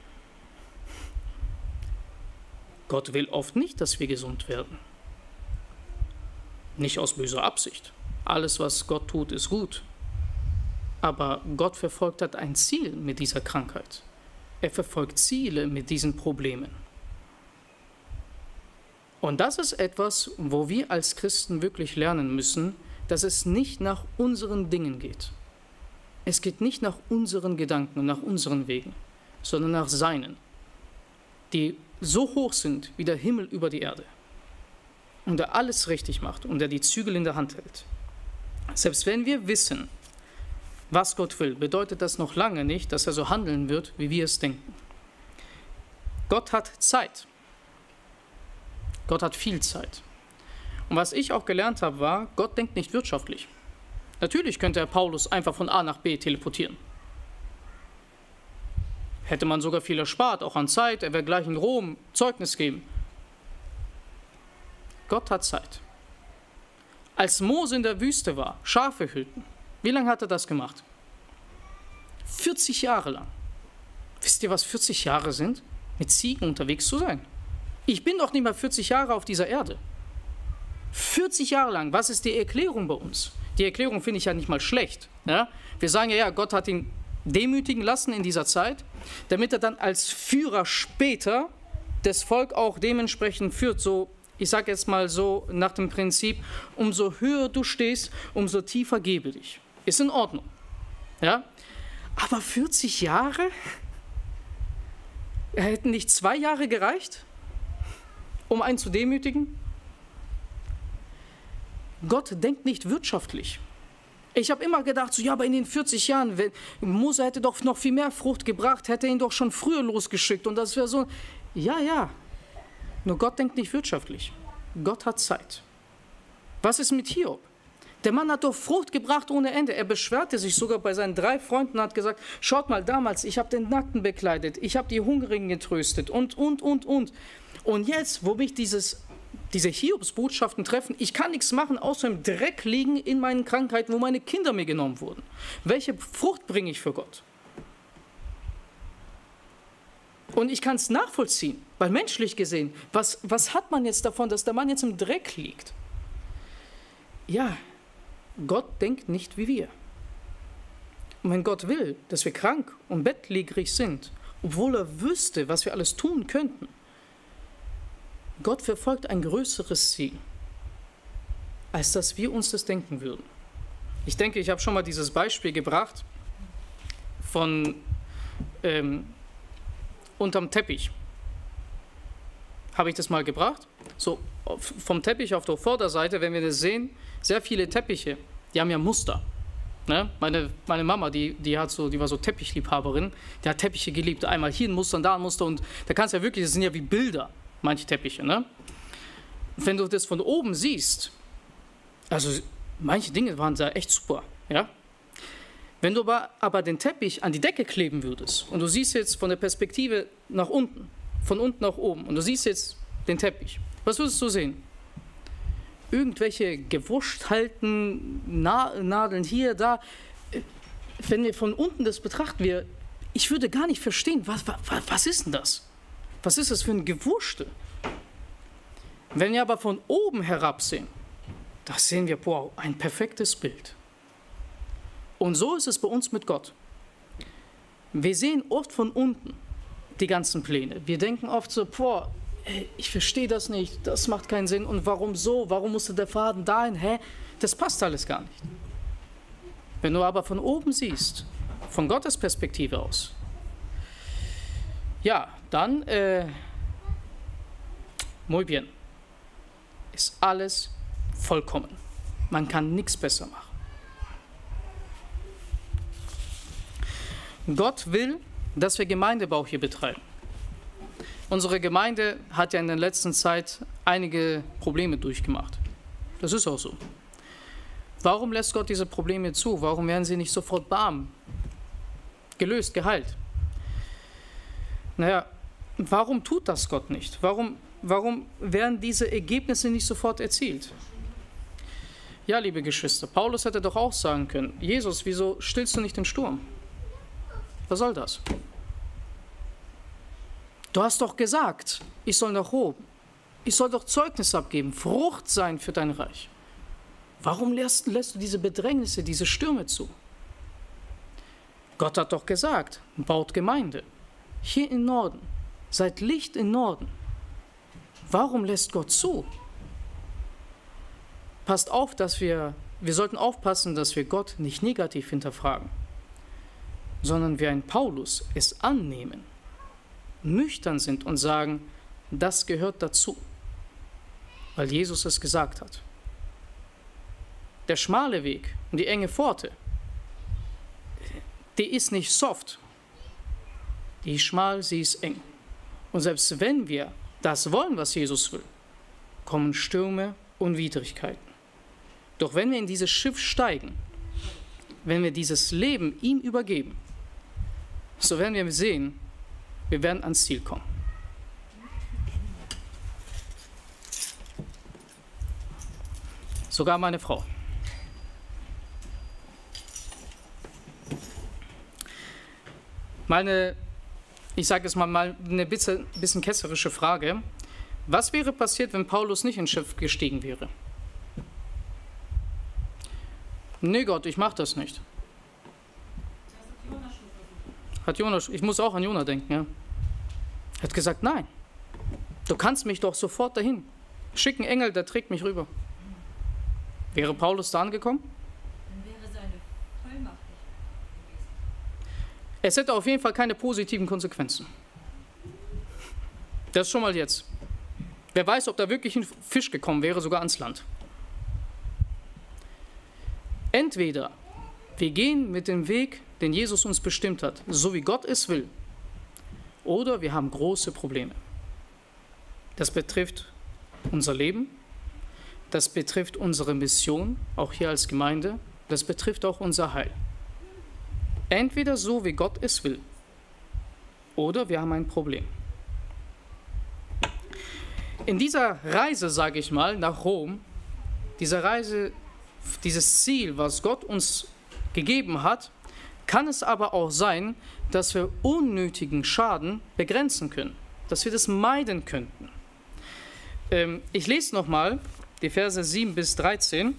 Gott will oft nicht, dass wir gesund werden. Nicht aus böser Absicht. Alles, was Gott tut, ist gut. Aber Gott verfolgt hat ein Ziel mit dieser Krankheit. Er verfolgt Ziele mit diesen Problemen. Und das ist etwas, wo wir als Christen wirklich lernen müssen, dass es nicht nach unseren Dingen geht. Es geht nicht nach unseren Gedanken und nach unseren Wegen, sondern nach seinen, die so hoch sind wie der Himmel über die Erde. Und der alles richtig macht und der die Zügel in der Hand hält. Selbst wenn wir wissen, was Gott will, bedeutet das noch lange nicht, dass er so handeln wird, wie wir es denken. Gott hat Zeit. Gott hat viel Zeit. Und was ich auch gelernt habe, war, Gott denkt nicht wirtschaftlich. Natürlich könnte er Paulus einfach von A nach B teleportieren. Hätte man sogar viel erspart, auch an Zeit, er wäre gleich in Rom Zeugnis geben. Gott hat Zeit. Als Mose in der Wüste war, Schafe hüten, wie lange hat er das gemacht? vierzig Jahre lang. Wisst ihr, was vierzig Jahre sind? Mit Ziegen unterwegs zu sein. Ich bin doch nicht mal vierzig Jahre auf dieser Erde. vierzig Jahre lang, was ist die Erklärung bei uns? Die Erklärung finde ich ja nicht mal schlecht. Ja? Wir sagen ja, ja, Gott hat ihn demütigen lassen in dieser Zeit, damit er dann als Führer später das Volk auch dementsprechend führt. So, ich sage jetzt mal so nach dem Prinzip, umso höher du stehst, umso tiefer gebe dich. Ist in Ordnung. Ja? Aber vierzig Jahre? Hätten nicht zwei Jahre gereicht, um einen zu demütigen? Gott denkt nicht wirtschaftlich. Ich habe immer gedacht, so, ja, aber in den vierzig Jahren, wenn, Mose hätte doch noch viel mehr Frucht gebracht, hätte ihn doch schon früher losgeschickt und das wäre so. Ja, ja, nur Gott denkt nicht wirtschaftlich. Gott hat Zeit. Was ist mit Hiob? Der Mann hat doch Frucht gebracht ohne Ende. Er beschwerte sich sogar bei seinen drei Freunden und hat gesagt, schaut mal, damals, ich habe den Nackten bekleidet, ich habe die Hungrigen getröstet und, und, und, und. Und jetzt, wo mich dieses, diese Hiobsbotschaften treffen, ich kann nichts machen, außer im Dreck liegen in meinen Krankheiten, wo meine Kinder mir genommen wurden. Welche Frucht bringe ich für Gott? Und ich kann es nachvollziehen, weil menschlich gesehen, was, was hat man jetzt davon, dass der Mann jetzt im Dreck liegt? Ja, Gott denkt nicht wie wir. Und wenn Gott will, dass wir krank und bettlägerig sind, obwohl er wüsste, was wir alles tun könnten, Gott verfolgt ein größeres Ziel, als dass wir uns das denken würden. Ich denke, ich habe schon mal dieses Beispiel gebracht von ähm, unterm Teppich. Habe ich das mal gebracht? So, vom Teppich auf der Vorderseite, wenn wir das sehen, sehr viele Teppiche, die haben ja Muster. Ne? Meine, meine Mama, die, die, hat so, die war so Teppichliebhaberin, die hat Teppiche geliebt. Einmal hier ein Muster und da ein Muster und da kannst du ja wirklich, das sind ja wie Bilder, manche Teppiche. Ne? Wenn du das von oben siehst, also manche Dinge waren da echt super. Ja? Wenn du aber, aber den Teppich an die Decke kleben würdest und du siehst jetzt von der Perspektive nach unten, von unten nach oben und du siehst jetzt den Teppich, was würdest du sehen? Irgendwelche Gewurschthalten, Na- Nadeln hier, da. Wenn wir von unten das betrachten, wir, ich würde gar nicht verstehen, was, was, was ist denn das? Was ist das für ein Gewurstel? Wenn wir aber von oben herabsehen, da sehen wir, wow, ein perfektes Bild. Und so ist es bei uns mit Gott. Wir sehen oft von unten die ganzen Pläne. Wir denken oft so, boah, ich verstehe das nicht, das macht keinen Sinn. Und warum so? Warum musste der Faden dahin? Hä? Das passt alles gar nicht. Wenn du aber von oben siehst, von Gottes Perspektive aus, ja, dann, äh, muy bien, ist alles vollkommen. Man kann nichts besser machen. Gott will, dass wir Gemeindebau hier betreiben. Unsere Gemeinde hat ja in der letzten Zeit einige Probleme durchgemacht. Das ist auch so. Warum lässt Gott diese Probleme zu? Warum werden sie nicht sofort bam, gelöst, geheilt? Naja, warum tut das Gott nicht? Warum, warum werden diese Ergebnisse nicht sofort erzielt? Ja, liebe Geschwister, Paulus hätte doch auch sagen können, Jesus, wieso stillst du nicht den Sturm? Was soll das? Du hast doch gesagt, ich soll nach oben. Ich soll doch Zeugnis abgeben, Frucht sein für dein Reich. Warum lässt, lässt du diese Bedrängnisse, diese Stürme zu? Gott hat doch gesagt, baut Gemeinde. Hier im Norden, seid Licht im Norden. Warum lässt Gott zu? Passt auf, dass wir, wir sollten aufpassen, dass wir Gott nicht negativ hinterfragen, sondern wie ein Paulus es annehmen, nüchtern sind und sagen, das gehört dazu, weil Jesus es gesagt hat. Der schmale Weg und die enge Pforte, die ist nicht soft, die ist schmal, sie ist eng. Und selbst wenn wir das wollen, was Jesus will, kommen Stürme und Widrigkeiten. Doch wenn wir in dieses Schiff steigen, wenn wir dieses Leben ihm übergeben, so werden wir sehen, wir werden ans Ziel kommen. Sogar meine Frau. Meine, ich sage es mal, mal eine bisschen, bisschen ketzerische Frage. Was wäre passiert, wenn Paulus nicht ins Schiff gestiegen wäre? Nee, Gott, ich mache das nicht. Hat Jonas, ich muss auch an Jona denken, ja. Er hat gesagt, nein, du kannst mich doch sofort dahin. Schick einen Engel, der trägt mich rüber. Wäre Paulus da angekommen? Dann wäre seine Vollmacht nicht gewesen. Es hätte auf jeden Fall keine positiven Konsequenzen. Das schon mal jetzt. Wer weiß, ob da wirklich ein Fisch gekommen wäre, sogar ans Land. Entweder wir gehen mit dem Weg, den Jesus uns bestimmt hat, so wie Gott es will, oder wir haben große Probleme. Das betrifft unser Leben, das betrifft unsere Mission, auch hier als Gemeinde, das betrifft auch unser Heil. Entweder so, wie Gott es will, oder wir haben ein Problem. In dieser Reise, sage ich mal, nach Rom, diese Reise, dieses Ziel, was Gott uns gegeben hat, kann es aber auch sein, dass wir unnötigen Schaden begrenzen können, dass wir das meiden könnten. Ähm, ich lese nochmal die Verse sieben bis dreizehn,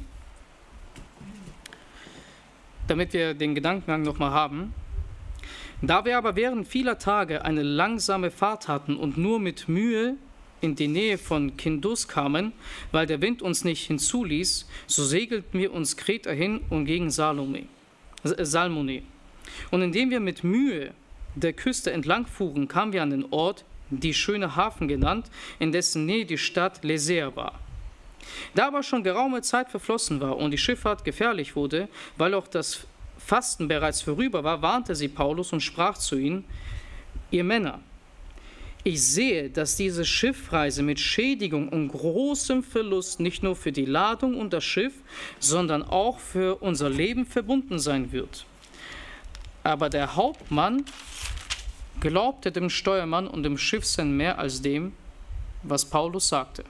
damit wir den Gedankengang nochmal haben. Da wir aber während vieler Tage eine langsame Fahrt hatten und nur mit Mühe in die Nähe von Kindus kamen, weil der Wind uns nicht hinzuließ, so segelten wir uns Kreta hin und gegen Salome, Salmone. Und indem wir mit Mühe der Küste entlang fuhren, kamen wir an den Ort, die schöne Hafen genannt, in dessen Nähe die Stadt Lesea war. Da aber schon geraume Zeit verflossen war und die Schifffahrt gefährlich wurde, weil auch das Fasten bereits vorüber war, warnte sie Paulus und sprach zu ihnen: Ihr Männer, ich sehe, dass diese Schiffreise mit Schädigung und großem Verlust nicht nur für die Ladung und das Schiff, sondern auch für unser Leben verbunden sein wird. Aber der Hauptmann glaubte dem Steuermann und dem Schiffsherrn mehr als dem, was Paulus sagte.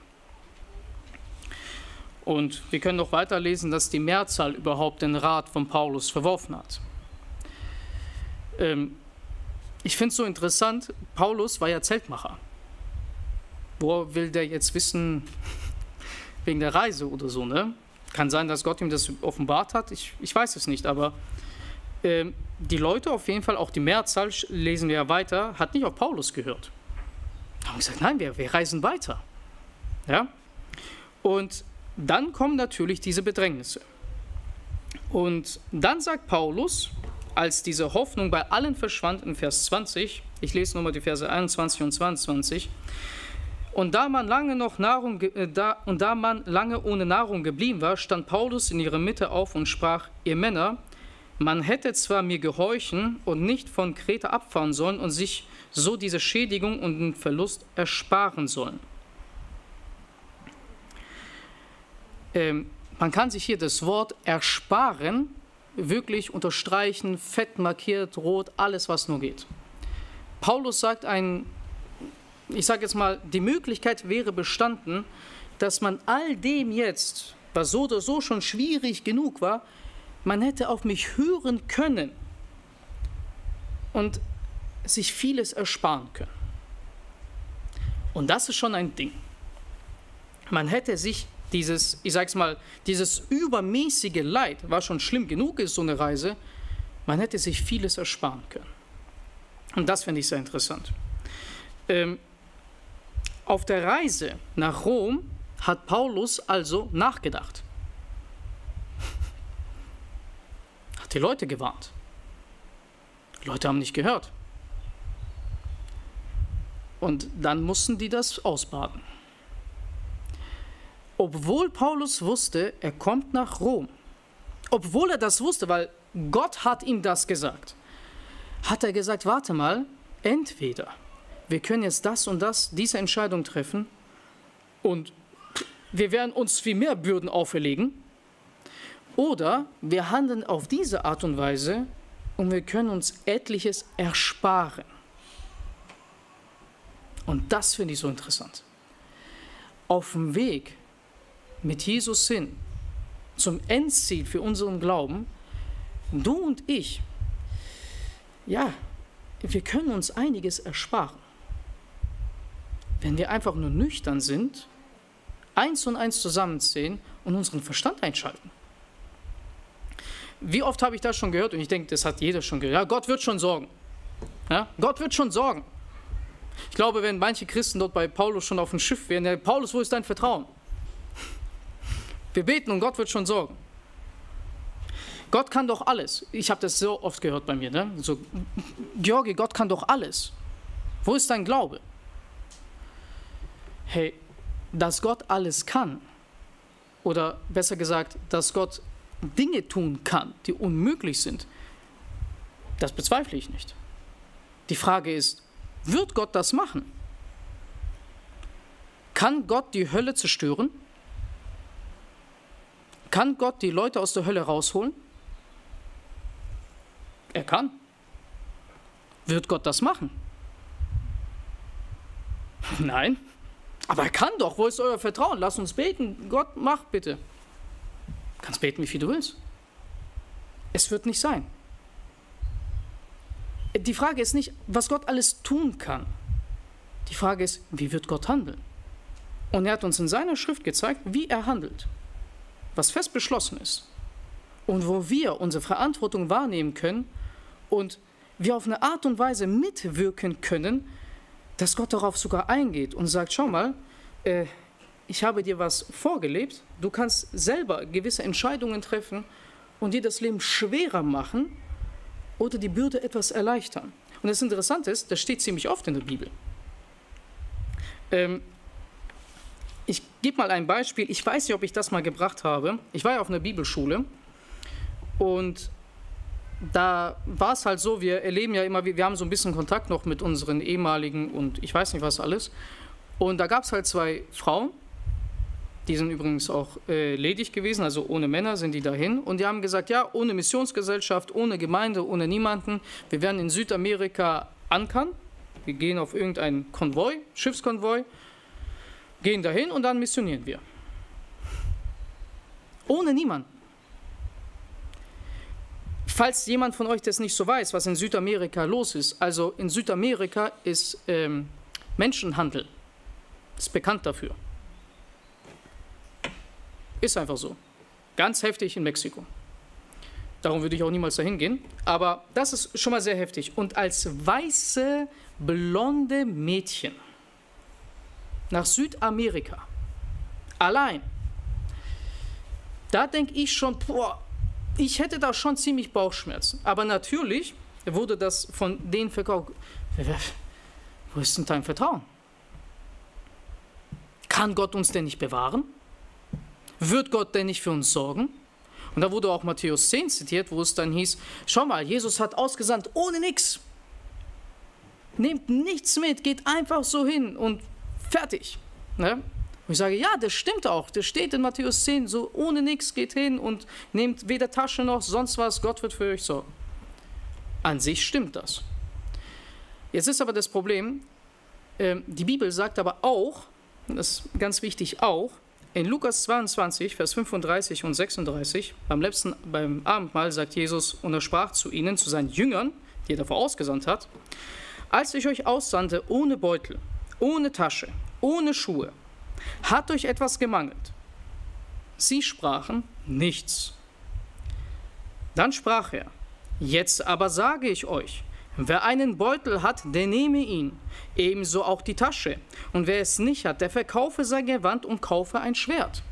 Und wir können noch weiterlesen, dass die Mehrzahl überhaupt den Rat von Paulus verworfen hat. Ähm, ich finde es so interessant, Paulus war ja Zeltmacher. Wo will der jetzt wissen, wegen der Reise oder so, ne? Kann sein, dass Gott ihm das offenbart hat, ich, ich weiß es nicht, aber ähm, die Leute auf jeden Fall, auch die Mehrzahl, lesen wir ja weiter, hat nicht auf Paulus gehört. Haben gesagt, nein, wir, wir reisen weiter. Ja? Und dann kommen natürlich diese Bedrängnisse. Und dann sagt Paulus, als diese Hoffnung bei allen verschwand, in Vers zwanzig, ich lese nochmal die Verse einundzwanzig und zweiundzwanzig, und da man lange noch Nahrung, äh, da, und da man lange ohne Nahrung geblieben war, stand Paulus in ihrer Mitte auf und sprach: Ihr Männer, man hätte zwar mir gehorchen und nicht von Kreta abfahren sollen und sich so diese Schädigung und den Verlust ersparen sollen. Ähm, man kann sich hier das Wort ersparen wirklich unterstreichen, fett markiert, rot, alles was nur geht. Paulus sagt ein, ich sage jetzt mal, die Möglichkeit wäre bestanden, dass man all dem jetzt, was so oder so schon schwierig genug war, man hätte auf mich hören können und sich vieles ersparen können. Und das ist schon ein Ding. Man hätte sich dieses, ich sag's mal, dieses übermäßige Leid, was schon schlimm genug ist, so eine Reise, man hätte sich vieles ersparen können. Und das finde ich sehr interessant. Ähm, auf der Reise nach Rom hat Paulus also nachgedacht. Hat die Leute gewarnt. Die Leute haben nicht gehört. Und dann mussten die das ausbaden. Obwohl Paulus wusste, er kommt nach Rom, obwohl er das wusste, weil Gott hat ihm das gesagt, hat er gesagt, warte mal, entweder wir können jetzt das und das, diese Entscheidung treffen und wir werden uns viel mehr Bürden auferlegen, oder wir handeln auf diese Art und Weise und wir können uns etliches ersparen. Und das finde ich so interessant. Auf dem Weg mit Jesus hin, zum Endziel für unseren Glauben, du und ich, ja, wir können uns einiges ersparen. wenn wir einfach nur nüchtern sind, eins und eins zusammenzählen und unseren Verstand einschalten. Wie oft habe ich das schon gehört? Und ich denke, das hat jeder schon gehört. Ja, Gott wird schon sorgen. Ja, Gott wird schon sorgen. Ich glaube, wenn manche Christen dort bei Paulus schon auf dem Schiff wären, ja, Paulus, wo ist dein Vertrauen? Wir beten und Gott wird schon sorgen. Gott kann doch alles. Ich habe das so oft gehört bei mir. Ne? So, Georgi, Gott kann doch alles. Wo ist dein Glaube? Hey, dass Gott alles kann, oder besser gesagt, dass Gott Dinge tun kann, die unmöglich sind, das bezweifle ich nicht. Die Frage ist, wird Gott das machen? Kann Gott die Hölle zerstören? Kann Gott die Leute aus der Hölle rausholen? Er kann. Wird Gott das machen? Nein. Aber er kann doch. Wo ist euer Vertrauen? Lasst uns beten. Gott, mach bitte. Du kannst beten, wie viel du willst. Es wird nicht sein. Die Frage ist nicht, was Gott alles tun kann. Die Frage ist, wie wird Gott handeln? Und er hat uns in seiner Schrift gezeigt, wie er handelt. Was fest beschlossen ist. Und wo wir unsere Verantwortung wahrnehmen können und wir auf eine Art und Weise mitwirken können, dass Gott darauf sogar eingeht und sagt, schau mal, äh, ich habe dir was vorgelebt, du kannst selber gewisse Entscheidungen treffen und dir das Leben schwerer machen oder die Bürde etwas erleichtern. Und das Interessante ist, das steht ziemlich oft in der Bibel. Ähm, ich gebe mal ein Beispiel, ich weiß nicht, ob ich das mal gebracht habe. Ich war ja auf einer Bibelschule und da war es halt so, wir erleben ja immer, wir haben so ein bisschen Kontakt noch mit unseren ehemaligen und ich weiß nicht was alles. Und da gab es halt zwei Frauen, die sind übrigens auch äh, ledig gewesen, also ohne Männer sind die dahin. Und die haben gesagt, ja, ohne Missionsgesellschaft, ohne Gemeinde, ohne niemanden. Wir werden in Südamerika ankern. Wir gehen auf irgendeinen Konvoi, Schiffskonvoi, gehen dahin und dann missionieren wir. Ohne niemanden. Falls jemand von euch das nicht so weiß, was in Südamerika los ist, also in Südamerika ist ähm, Menschenhandel, ist bekannt dafür. Ist einfach so. Ganz heftig in Mexiko. Darum würde ich auch niemals dahin gehen. Aber das ist schon mal sehr heftig. Und als weiße, blonde Mädchen nach Südamerika, allein, da denke ich schon, boah, ich hätte da schon ziemlich Bauchschmerzen. Aber natürlich wurde das von denen verkauft. Wo ist denn dein Vertrauen? Kann Gott uns denn nicht bewahren? Wird Gott denn nicht für uns sorgen? Und da wurde auch Matthäus zehn zitiert, wo es dann hieß, schau mal, Jesus hat ausgesandt ohne nichts. Nehmt nichts mit, geht einfach so hin und fertig. Ne? Und ich sage, ja, das stimmt auch. Das steht in Matthäus zehn, so ohne nichts, geht hin und nehmt weder Tasche noch sonst was, Gott wird für euch sorgen. An sich stimmt das. Jetzt ist aber das Problem, äh, die Bibel sagt aber auch, das ist ganz wichtig auch, in Lukas zweiundzwanzig, Vers fünfunddreißig und sechsunddreißig, beim letzten, beim Abendmahl sagt Jesus, und er sprach zu ihnen, zu seinen Jüngern, die er davor ausgesandt hat, als ich euch aussandte ohne Beutel, ohne Tasche, ohne Schuhe, hat euch etwas gemangelt? Sie sprachen, nichts. Dann sprach er, jetzt aber sage ich euch, wer einen Beutel hat, der nehme ihn, ebenso auch die Tasche. Und wer es nicht hat, der verkaufe sein Gewand und kaufe ein Schwert.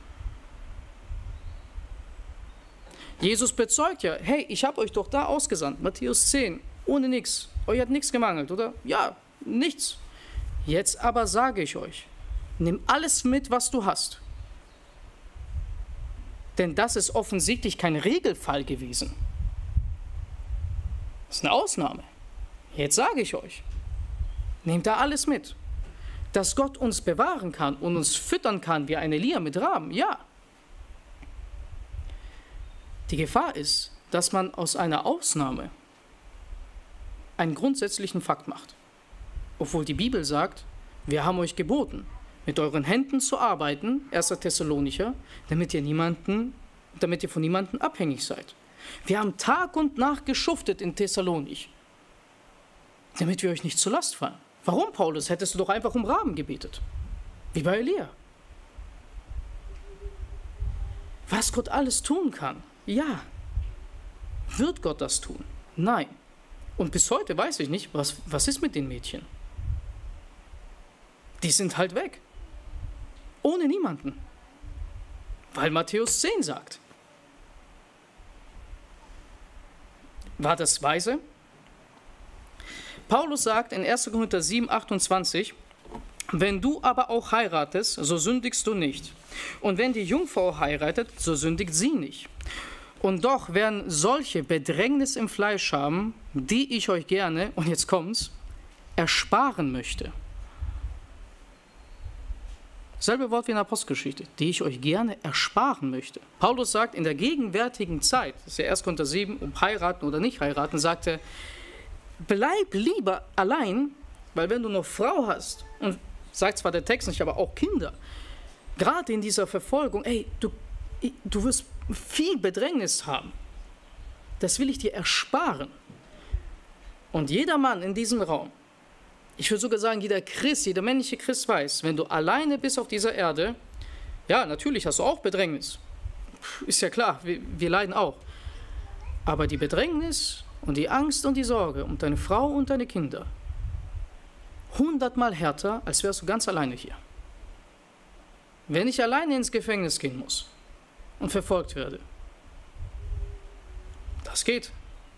Jesus bezeugt ja, hey, ich habe euch doch da ausgesandt, Matthäus zehn, ohne nichts. Euch hat nichts gemangelt, oder? Ja, nichts. Jetzt aber sage ich euch, nimm alles mit, was du hast. Denn das ist offensichtlich kein Regelfall gewesen. Das ist eine Ausnahme. Jetzt sage ich euch, nehmt da alles mit. Dass Gott uns bewahren kann und uns füttern kann wie ein Elia mit Raben, ja. Die Gefahr ist, dass man aus einer Ausnahme einen grundsätzlichen Fakt macht. Obwohl die Bibel sagt, wir haben euch geboten, mit euren Händen zu arbeiten, erster Thessalonicher, damit ihr niemanden, damit ihr von niemandem abhängig seid. Wir haben Tag und Nacht geschuftet in Thessalonich, damit wir euch nicht zur Last fallen. Warum, Paulus? Hättest du doch einfach um Raben gebetet. Wie bei Elia. Was Gott alles tun kann, ja. Wird Gott das tun? Nein. Und bis heute weiß ich nicht, was, was ist mit den Mädchen? Die sind halt weg. Ohne niemanden. Weil Matthäus zehn sagt. War das weise? Paulus sagt in erster Korinther sieben, achtundzwanzig, wenn du aber auch heiratest, so sündigst du nicht. Und wenn die Jungfrau heiratet, so sündigt sie nicht. Und doch werden solche Bedrängnis im Fleisch haben, die ich euch gerne, und jetzt kommt's, ersparen möchte. Selbe Wort wie in der Apostelgeschichte, die ich euch gerne ersparen möchte. Paulus sagt, in der gegenwärtigen Zeit, das ist ja erster Korinther sieben, um heiraten oder nicht heiraten, sagt er, bleib lieber allein, weil wenn du noch Frau hast, und sagt zwar der Text nicht, aber auch Kinder, gerade in dieser Verfolgung, ey, du, du wirst viel Bedrängnis haben. Das will ich dir ersparen. Und jeder Mann in diesem Raum, ich würde sogar sagen, jeder Christ, jeder männliche Christ weiß, wenn du alleine bist auf dieser Erde, ja, natürlich hast du auch Bedrängnis. Ist ja klar, wir, wir leiden auch. Aber die Bedrängnis und die Angst und die Sorge um deine Frau und deine Kinder, hundertmal härter, als wärst du ganz alleine hier. Wenn ich alleine ins Gefängnis gehen muss und verfolgt werde, das geht.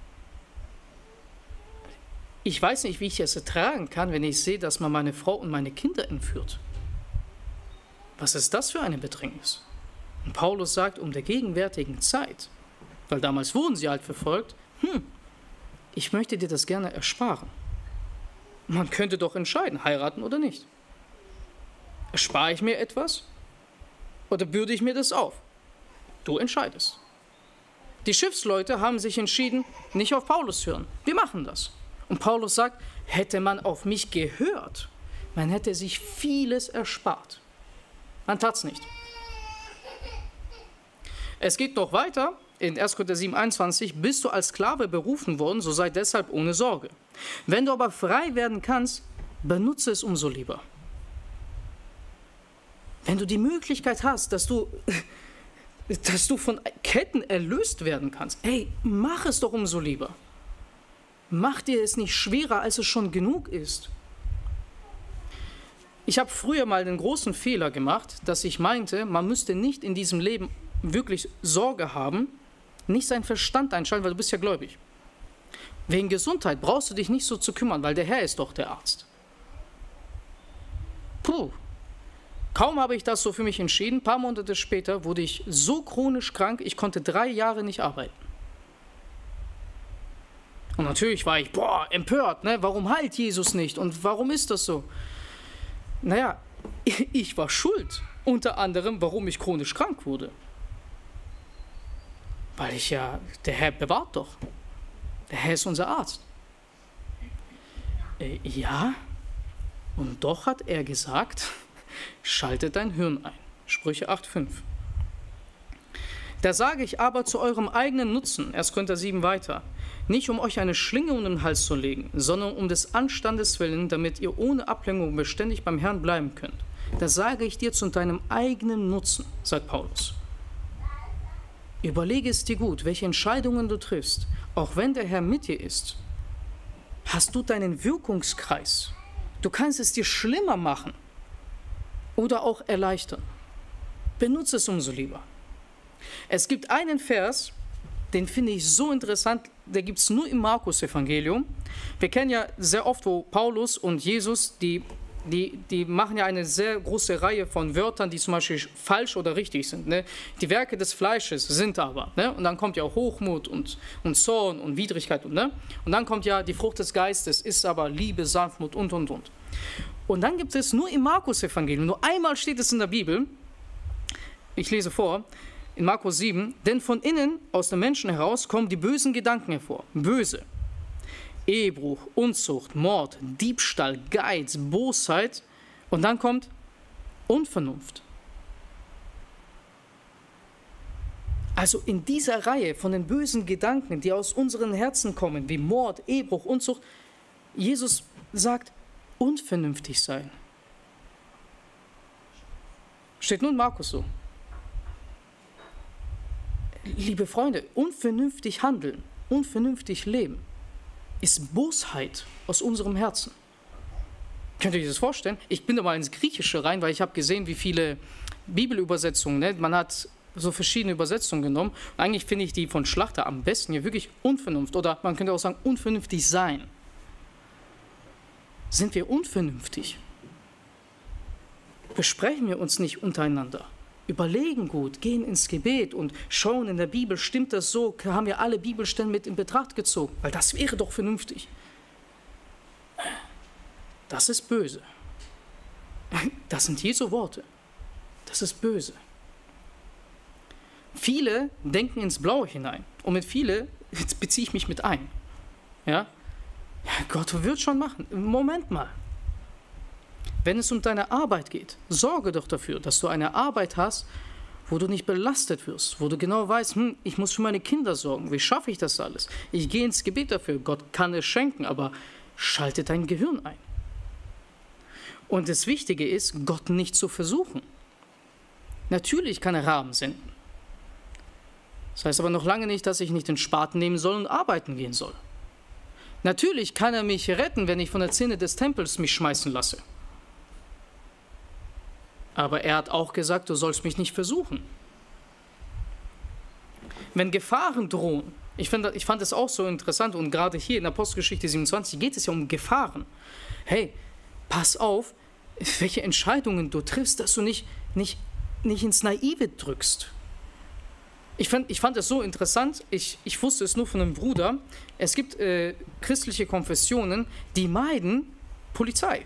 Ich weiß nicht, wie ich es ertragen kann, wenn ich sehe, dass man meine Frau und meine Kinder entführt. Was ist das für eine Bedrängnis? Und Paulus sagt, um der gegenwärtigen Zeit, weil damals wurden sie halt verfolgt, hm, ich möchte dir das gerne ersparen. Man könnte doch entscheiden, heiraten oder nicht. Erspare ich mir etwas oder bürde ich mir das auf? Du entscheidest. Die Schiffsleute haben sich entschieden, nicht auf Paulus zu hören. Wir machen das. Und Paulus sagt, hätte man auf mich gehört, man hätte sich vieles erspart. Man tat es nicht. Es geht noch weiter. In erster Korinther sieben, einundzwanzig, bist du als Sklave berufen worden, so sei deshalb ohne Sorge. Wenn du aber frei werden kannst, benutze es umso lieber. Wenn du die Möglichkeit hast, dass du, dass du von Ketten erlöst werden kannst, hey, mach es doch umso lieber. Mach dir es nicht schwerer, als es schon genug ist. Ich habe früher mal den großen Fehler gemacht, dass ich meinte, man müsste nicht in diesem Leben wirklich Sorge haben, nicht seinen Verstand einschalten, weil du bist ja gläubig. Wegen Gesundheit brauchst du dich nicht so zu kümmern, weil der Herr ist doch der Arzt. Puh. Kaum habe ich das so für mich entschieden, ein paar Monate später wurde ich so chronisch krank, ich konnte drei Jahre nicht arbeiten. Und natürlich war ich, boah, empört, ne? Warum heilt Jesus nicht und warum ist das so? Naja, ich war schuld, unter anderem, warum ich chronisch krank wurde. Weil ich ja, der Herr bewahrt doch. Der Herr ist unser Arzt. Äh, ja, und doch hat er gesagt, schaltet dein Hirn ein. Sprüche acht, fünf. Da sage ich aber zu eurem eigenen Nutzen, erster Korinther sieben weiter, nicht um euch eine Schlinge um den Hals zu legen, sondern um des Anstandes willen, damit ihr ohne Ablenkung beständig beim Herrn bleiben könnt. Das sage ich dir zu deinem eigenen Nutzen, sagt Paulus. Überlege es dir gut, welche Entscheidungen du triffst. Auch wenn der Herr mit dir ist, hast du deinen Wirkungskreis. Du kannst es dir schlimmer machen oder auch erleichtern. Benutze es umso lieber. Es gibt einen Vers, den finde ich so interessant, der gibt es nur im Markus-Evangelium. Wir kennen ja sehr oft, wo Paulus und Jesus, die, die, die machen ja eine sehr große Reihe von Wörtern, die zum Beispiel falsch oder richtig sind. Ne? Die Werke des Fleisches sind aber. Ne? Und dann kommt ja Hochmut und, und Zorn und Widrigkeit. Und, ne? und dann kommt ja die Frucht des Geistes, ist aber Liebe, Sanftmut und, und, und. Und dann gibt es nur im Markus-Evangelium, nur einmal steht es in der Bibel, ich lese vor, in Markus sieben, denn von innen, aus dem Menschen heraus, kommen die bösen Gedanken hervor. Böse. Ehebruch, Unzucht, Mord, Diebstahl, Geiz, Bosheit. Und dann kommt Unvernunft. Also in dieser Reihe von den bösen Gedanken, die aus unseren Herzen kommen, wie Mord, Ehebruch, Unzucht, Jesus sagt, unvernünftig sein. Steht nun Markus so. Liebe Freunde, unvernünftig handeln, unvernünftig leben, ist Bosheit aus unserem Herzen. Könnt ihr euch das vorstellen? Ich bin da mal ins Griechische rein, weil ich habe gesehen, wie viele Bibelübersetzungen, ne? Man hat so verschiedene Übersetzungen genommen. Und eigentlich finde ich die von Schlachter am besten, hier wirklich Unvernunft, oder man könnte auch sagen, unvernünftig sein. Sind wir unvernünftig? Besprechen wir uns nicht untereinander? Überlegen gut, gehen ins Gebet und schauen in der Bibel, stimmt das so? Haben wir alle Bibelstellen mit in Betracht gezogen? Weil das wäre doch vernünftig. Das ist böse. Das sind Jesu Worte. Das ist böse. Viele denken ins Blaue hinein. Und mit viele jetzt beziehe ich mich mit ein. Ja? Gott wird schon machen. Moment mal. Wenn es um deine Arbeit geht, sorge doch dafür, dass du eine Arbeit hast, wo du nicht belastet wirst, wo du genau weißt, hm, ich muss für meine Kinder sorgen. Wie schaffe ich das alles? Ich gehe ins Gebet dafür. Gott kann es schenken, aber schalte dein Gehirn ein. Und das Wichtige ist, Gott nicht zu versuchen. Natürlich kann er Raben senden. Das heißt aber noch lange nicht, dass ich nicht den Spaten nehmen soll und arbeiten gehen soll. Natürlich kann er mich retten, wenn ich von der Zinne des Tempels mich schmeißen lasse. Aber er hat auch gesagt, du sollst mich nicht versuchen. Wenn Gefahren drohen, ich, find, ich fand es auch so interessant, und gerade hier in Apostelgeschichte siebenundzwanzig geht es ja um Gefahren. Hey, pass auf, welche Entscheidungen du triffst, dass du nicht, nicht, nicht ins Naive drückst. Ich fand, ich fand es so interessant, ich, ich wusste es nur von einem Bruder, es gibt äh, christliche Konfessionen, die meiden Polizei.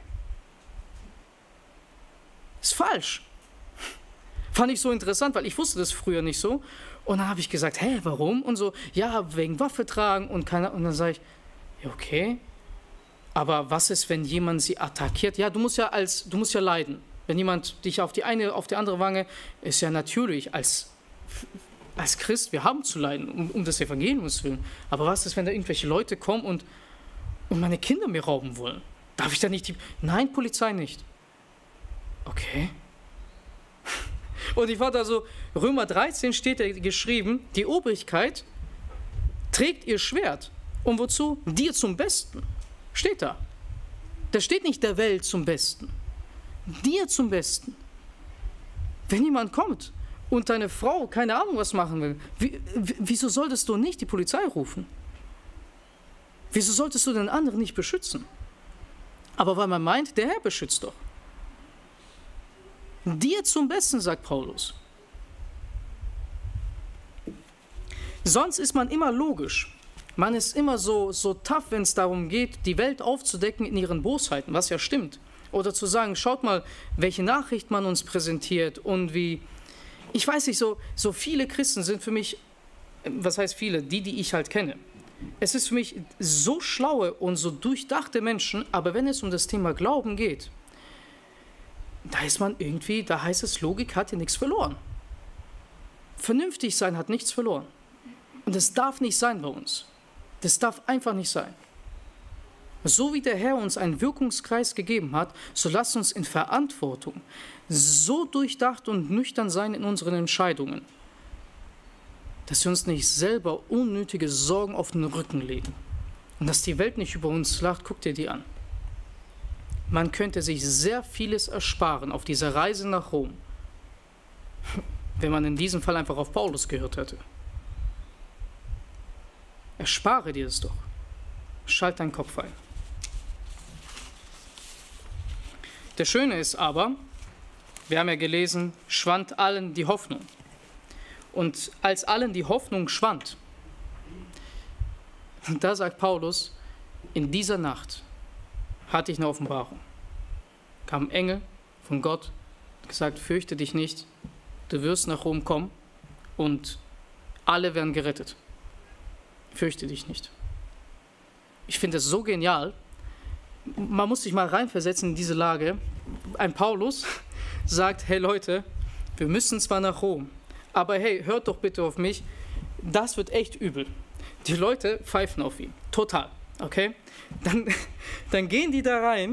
Ist falsch. Fand ich so interessant, weil ich wusste das früher nicht so. Und dann habe ich gesagt, hä, warum? Und so, ja, wegen Waffe tragen und keiner. Und dann sage ich, ja, okay. Aber was ist, wenn jemand sie attackiert? Ja, du musst ja als, du musst ja leiden. Wenn jemand dich auf die eine, auf die andere Wange, ist ja natürlich als, als Christ, wir haben zu leiden, um, um des Evangeliums willen. Aber was ist, wenn da irgendwelche Leute kommen und, und meine Kinder mir rauben wollen? Darf ich da nicht die... Nein, Polizei nicht. Okay. Und ich war da so, Römer dreizehn steht da geschrieben, die Obrigkeit trägt ihr Schwert. Und wozu? Dir zum Besten. Steht da. Da steht nicht der Welt zum Besten. Dir zum Besten. Wenn jemand kommt und deine Frau keine Ahnung was machen will, wie, wieso solltest du nicht die Polizei rufen? Wieso solltest du den anderen nicht beschützen? Aber weil man meint, der Herr beschützt doch. Dir zum Besten, sagt Paulus. Sonst ist man immer logisch. Man ist immer so, so tough, wenn es darum geht, die Welt aufzudecken in ihren Bosheiten, was ja stimmt. Oder zu sagen, schaut mal, welche Nachricht man uns präsentiert und wie... Ich weiß nicht, so, so viele Christen sind für mich, was heißt viele, die, die ich halt kenne. Es ist für mich so schlaue und so durchdachte Menschen, aber wenn es um das Thema Glauben geht, da ist man irgendwie, da heißt es, Logik hat ja nichts verloren. Vernünftig sein hat nichts verloren. Und das darf nicht sein bei uns. Das darf einfach nicht sein. So wie der Herr uns einen Wirkungskreis gegeben hat, so lasst uns in Verantwortung so durchdacht und nüchtern sein in unseren Entscheidungen, dass wir uns nicht selber unnötige Sorgen auf den Rücken legen. Und dass die Welt nicht über uns lacht, guck dir die an. Man könnte sich sehr vieles ersparen auf dieser Reise nach Rom, wenn man in diesem Fall einfach auf Paulus gehört hätte. Erspare dir es doch. Schalt deinen Kopf ein. Das Schöne ist aber, wir haben ja gelesen, schwand allen die Hoffnung. Und als allen die Hoffnung schwand, da sagt Paulus, in dieser Nacht hatte ich eine Offenbarung. Kam ein Engel von Gott, hat gesagt, fürchte dich nicht, du wirst nach Rom kommen und alle werden gerettet. Fürchte dich nicht. Ich finde es so genial. Man muss sich mal reinversetzen in diese Lage. Ein Paulus sagt, hey Leute, wir müssen zwar nach Rom, aber hey, hört doch bitte auf mich, das wird echt übel. Die Leute pfeifen auf ihn, total, okay? Dann, dann gehen die da rein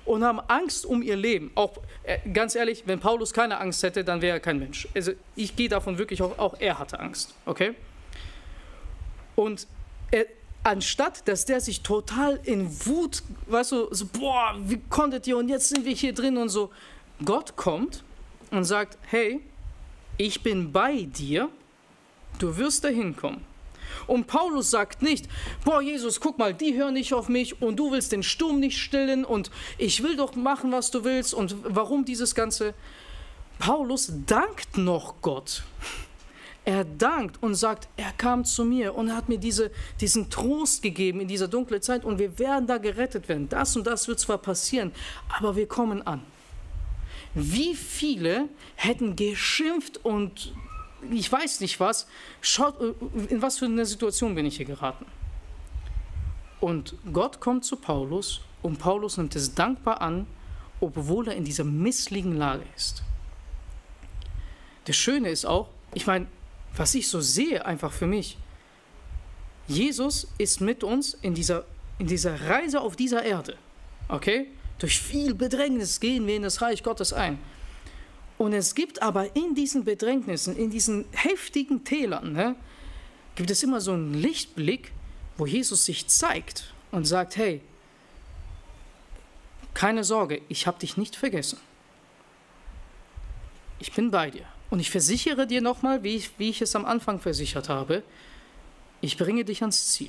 und haben Angst um ihr Leben. Auch äh, ganz ehrlich, wenn Paulus keine Angst hätte, dann wäre er kein Mensch. Also ich gehe davon wirklich auch, auch er hatte Angst. Okay? Und er, anstatt, dass der sich total in Wut, weißt du, so, boah, wie konntet ihr und jetzt sind wir hier drin und so. Gott kommt und sagt, hey, ich bin bei dir, du wirst dahin kommen. Und Paulus sagt nicht, boah Jesus, guck mal, die hören nicht auf mich und du willst den Sturm nicht stillen und ich will doch machen, was du willst und warum dieses Ganze? Paulus dankt noch Gott. Er dankt und sagt, er kam zu mir und hat mir diese, diesen Trost gegeben in dieser dunklen Zeit und wir werden da gerettet werden. Das und das wird zwar passieren, aber wir kommen an. Wie viele hätten geschimpft und ich weiß nicht was, schaut, in was für eine Situation bin ich hier geraten. Und Gott kommt zu Paulus und Paulus nimmt es dankbar an, obwohl er in dieser misslichen Lage ist. Das Schöne ist auch, ich meine, was ich so sehe einfach für mich, Jesus ist mit uns in dieser, in dieser Reise auf dieser Erde, okay? Durch viel Bedrängnis gehen wir in das Reich Gottes ein. Und es gibt aber in diesen Bedrängnissen, in diesen heftigen Tälern, ne, gibt es immer so einen Lichtblick, wo Jesus sich zeigt und sagt, hey, keine Sorge, ich habe dich nicht vergessen. Ich bin bei dir. Und ich versichere dir nochmal, wie ich, wie ich es am Anfang versichert habe, ich bringe dich ans Ziel.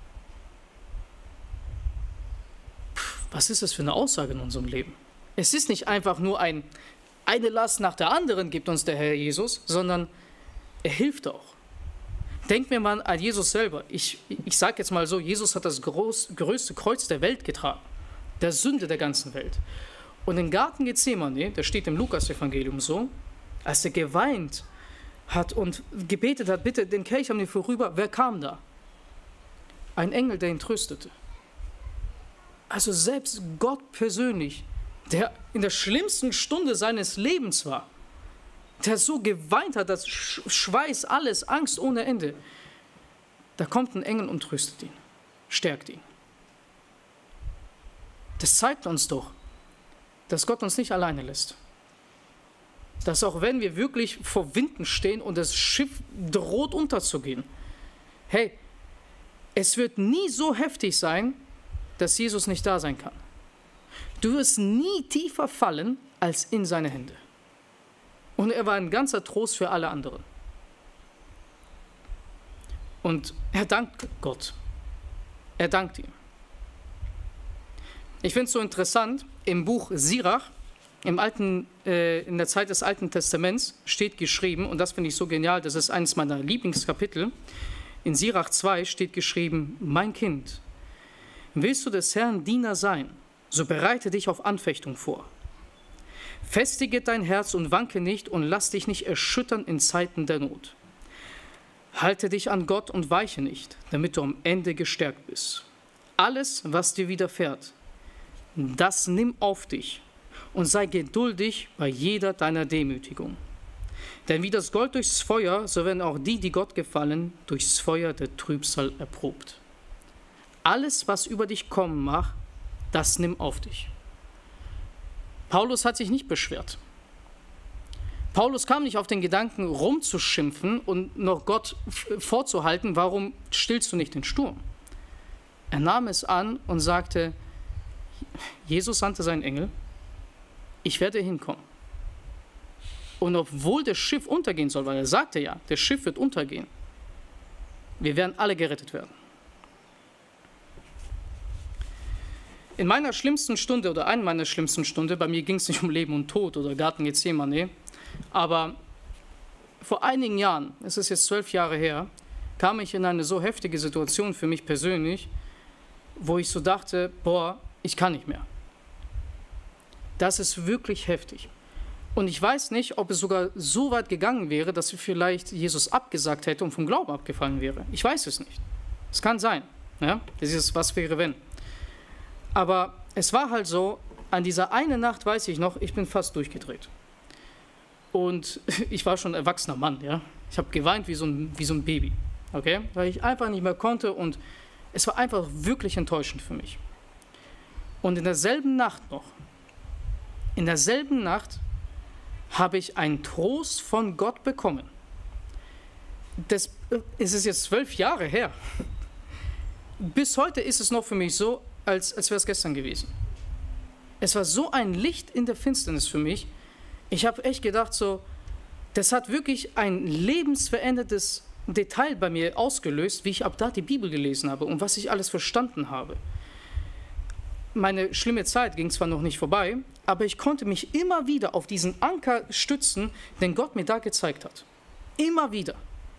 Puh, was ist das für eine Aussage in unserem Leben? Es ist nicht einfach nur ein Eine Last nach der anderen gibt uns der Herr Jesus, sondern er hilft auch. Denkt mir mal an Jesus selber. Ich, ich sage jetzt mal so, Jesus hat das groß, größte Kreuz der Welt getragen, der Sünde der ganzen Welt. Und im Garten Gethsemane, das steht im Lukas-Evangelium so, als er geweint hat und gebetet hat, bitte den Kelch an mir vorüber, wer kam da? Ein Engel, der ihn tröstete. Also selbst Gott persönlich, der in der schlimmsten Stunde seines Lebens war, der so geweint hat, dass Schweiß, alles, Angst ohne Ende, da kommt ein Engel und tröstet ihn, stärkt ihn. Das zeigt uns doch, dass Gott uns nicht alleine lässt. Dass auch wenn wir wirklich vor Winden stehen und das Schiff droht unterzugehen, hey, es wird nie so heftig sein, dass Jesus nicht da sein kann. Du wirst nie tiefer fallen als in seine Hände. Und er war ein ganzer Trost für alle anderen. Und er dankt Gott. Er dankt ihm. Ich finde es so interessant, im Buch Sirach, im Alten, äh, in der Zeit des Alten Testaments, steht geschrieben, und das finde ich so genial, das ist eines meiner Lieblingskapitel, in Sirach zwei steht geschrieben, mein Kind, willst du des Herrn Diener sein, so bereite dich auf Anfechtung vor. Festige dein Herz und wanke nicht und lass dich nicht erschüttern in Zeiten der Not. Halte dich an Gott und weiche nicht, damit du am Ende gestärkt bist. Alles, was dir widerfährt, das nimm auf dich und sei geduldig bei jeder deiner Demütigung. Denn wie das Gold durchs Feuer, so werden auch die, die Gott gefallen, durchs Feuer der Trübsal erprobt. Alles, was über dich kommen mag, das nimm auf dich. Paulus hat sich nicht beschwert. Paulus kam nicht auf den Gedanken, rumzuschimpfen und noch Gott vorzuhalten, warum stillst du nicht den Sturm? Er nahm es an und sagte, Jesus sandte seinen Engel, ich werde hinkommen. Und obwohl das Schiff untergehen soll, weil er sagte ja, das Schiff wird untergehen, wir werden alle gerettet werden. In meiner schlimmsten Stunde oder einer meiner schlimmsten Stunde, bei mir ging es nicht um Leben und Tod oder Garten Gethsemane, aber vor einigen Jahren, es ist jetzt zwölf Jahre her, kam ich in eine so heftige Situation für mich persönlich, wo ich so dachte, boah, ich kann nicht mehr. Das ist wirklich heftig. Und ich weiß nicht, ob es sogar so weit gegangen wäre, dass ich vielleicht Jesus abgesagt hätte und vom Glauben abgefallen wäre. Ich weiß es nicht. Es kann sein. Ja? Das ist, was wäre, wenn. Aber es war halt so, an dieser einen Nacht weiß ich noch, ich bin fast durchgedreht. Und ich war schon ein erwachsener Mann, ja. Ich habe geweint wie so ein, wie so ein Baby, okay? Weil ich einfach nicht mehr konnte und es war einfach wirklich enttäuschend für mich. Und in derselben Nacht noch, in derselben Nacht habe ich einen Trost von Gott bekommen. Das es ist jetzt zwölf Jahre her. Bis heute ist es noch für mich so, als, als wäre es gestern gewesen. Es war so ein Licht in der Finsternis für mich. Ich habe echt gedacht, so, das hat wirklich ein lebensveränderndes Detail bei mir ausgelöst, wie ich ab da die Bibel gelesen habe und was ich alles verstanden habe. Meine schlimme Zeit ging zwar noch nicht vorbei, aber ich konnte mich immer wieder auf diesen Anker stützen, den Gott mir da gezeigt hat. Immer wieder.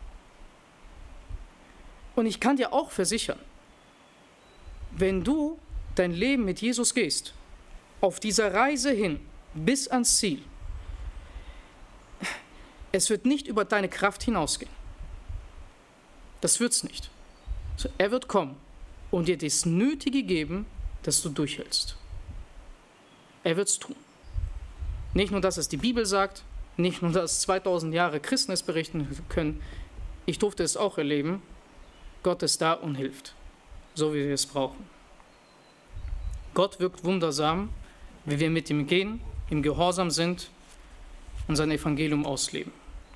Und ich kann dir auch versichern, wenn du dein Leben mit Jesus gehst, auf dieser Reise hin bis ans Ziel, es wird nicht über deine Kraft hinausgehen. Das wird es nicht. Also er wird kommen und dir das Nötige geben, dass du durchhältst. Er wird es tun. Nicht nur, dass es die Bibel sagt, nicht nur, dass zweitausend Jahre Christen es berichten können. Ich durfte es auch erleben. Gott ist da und hilft, so wie wir es brauchen. Gott wirkt wundersam, wie wir mit ihm gehen, im Gehorsam sind und sein Evangelium ausleben.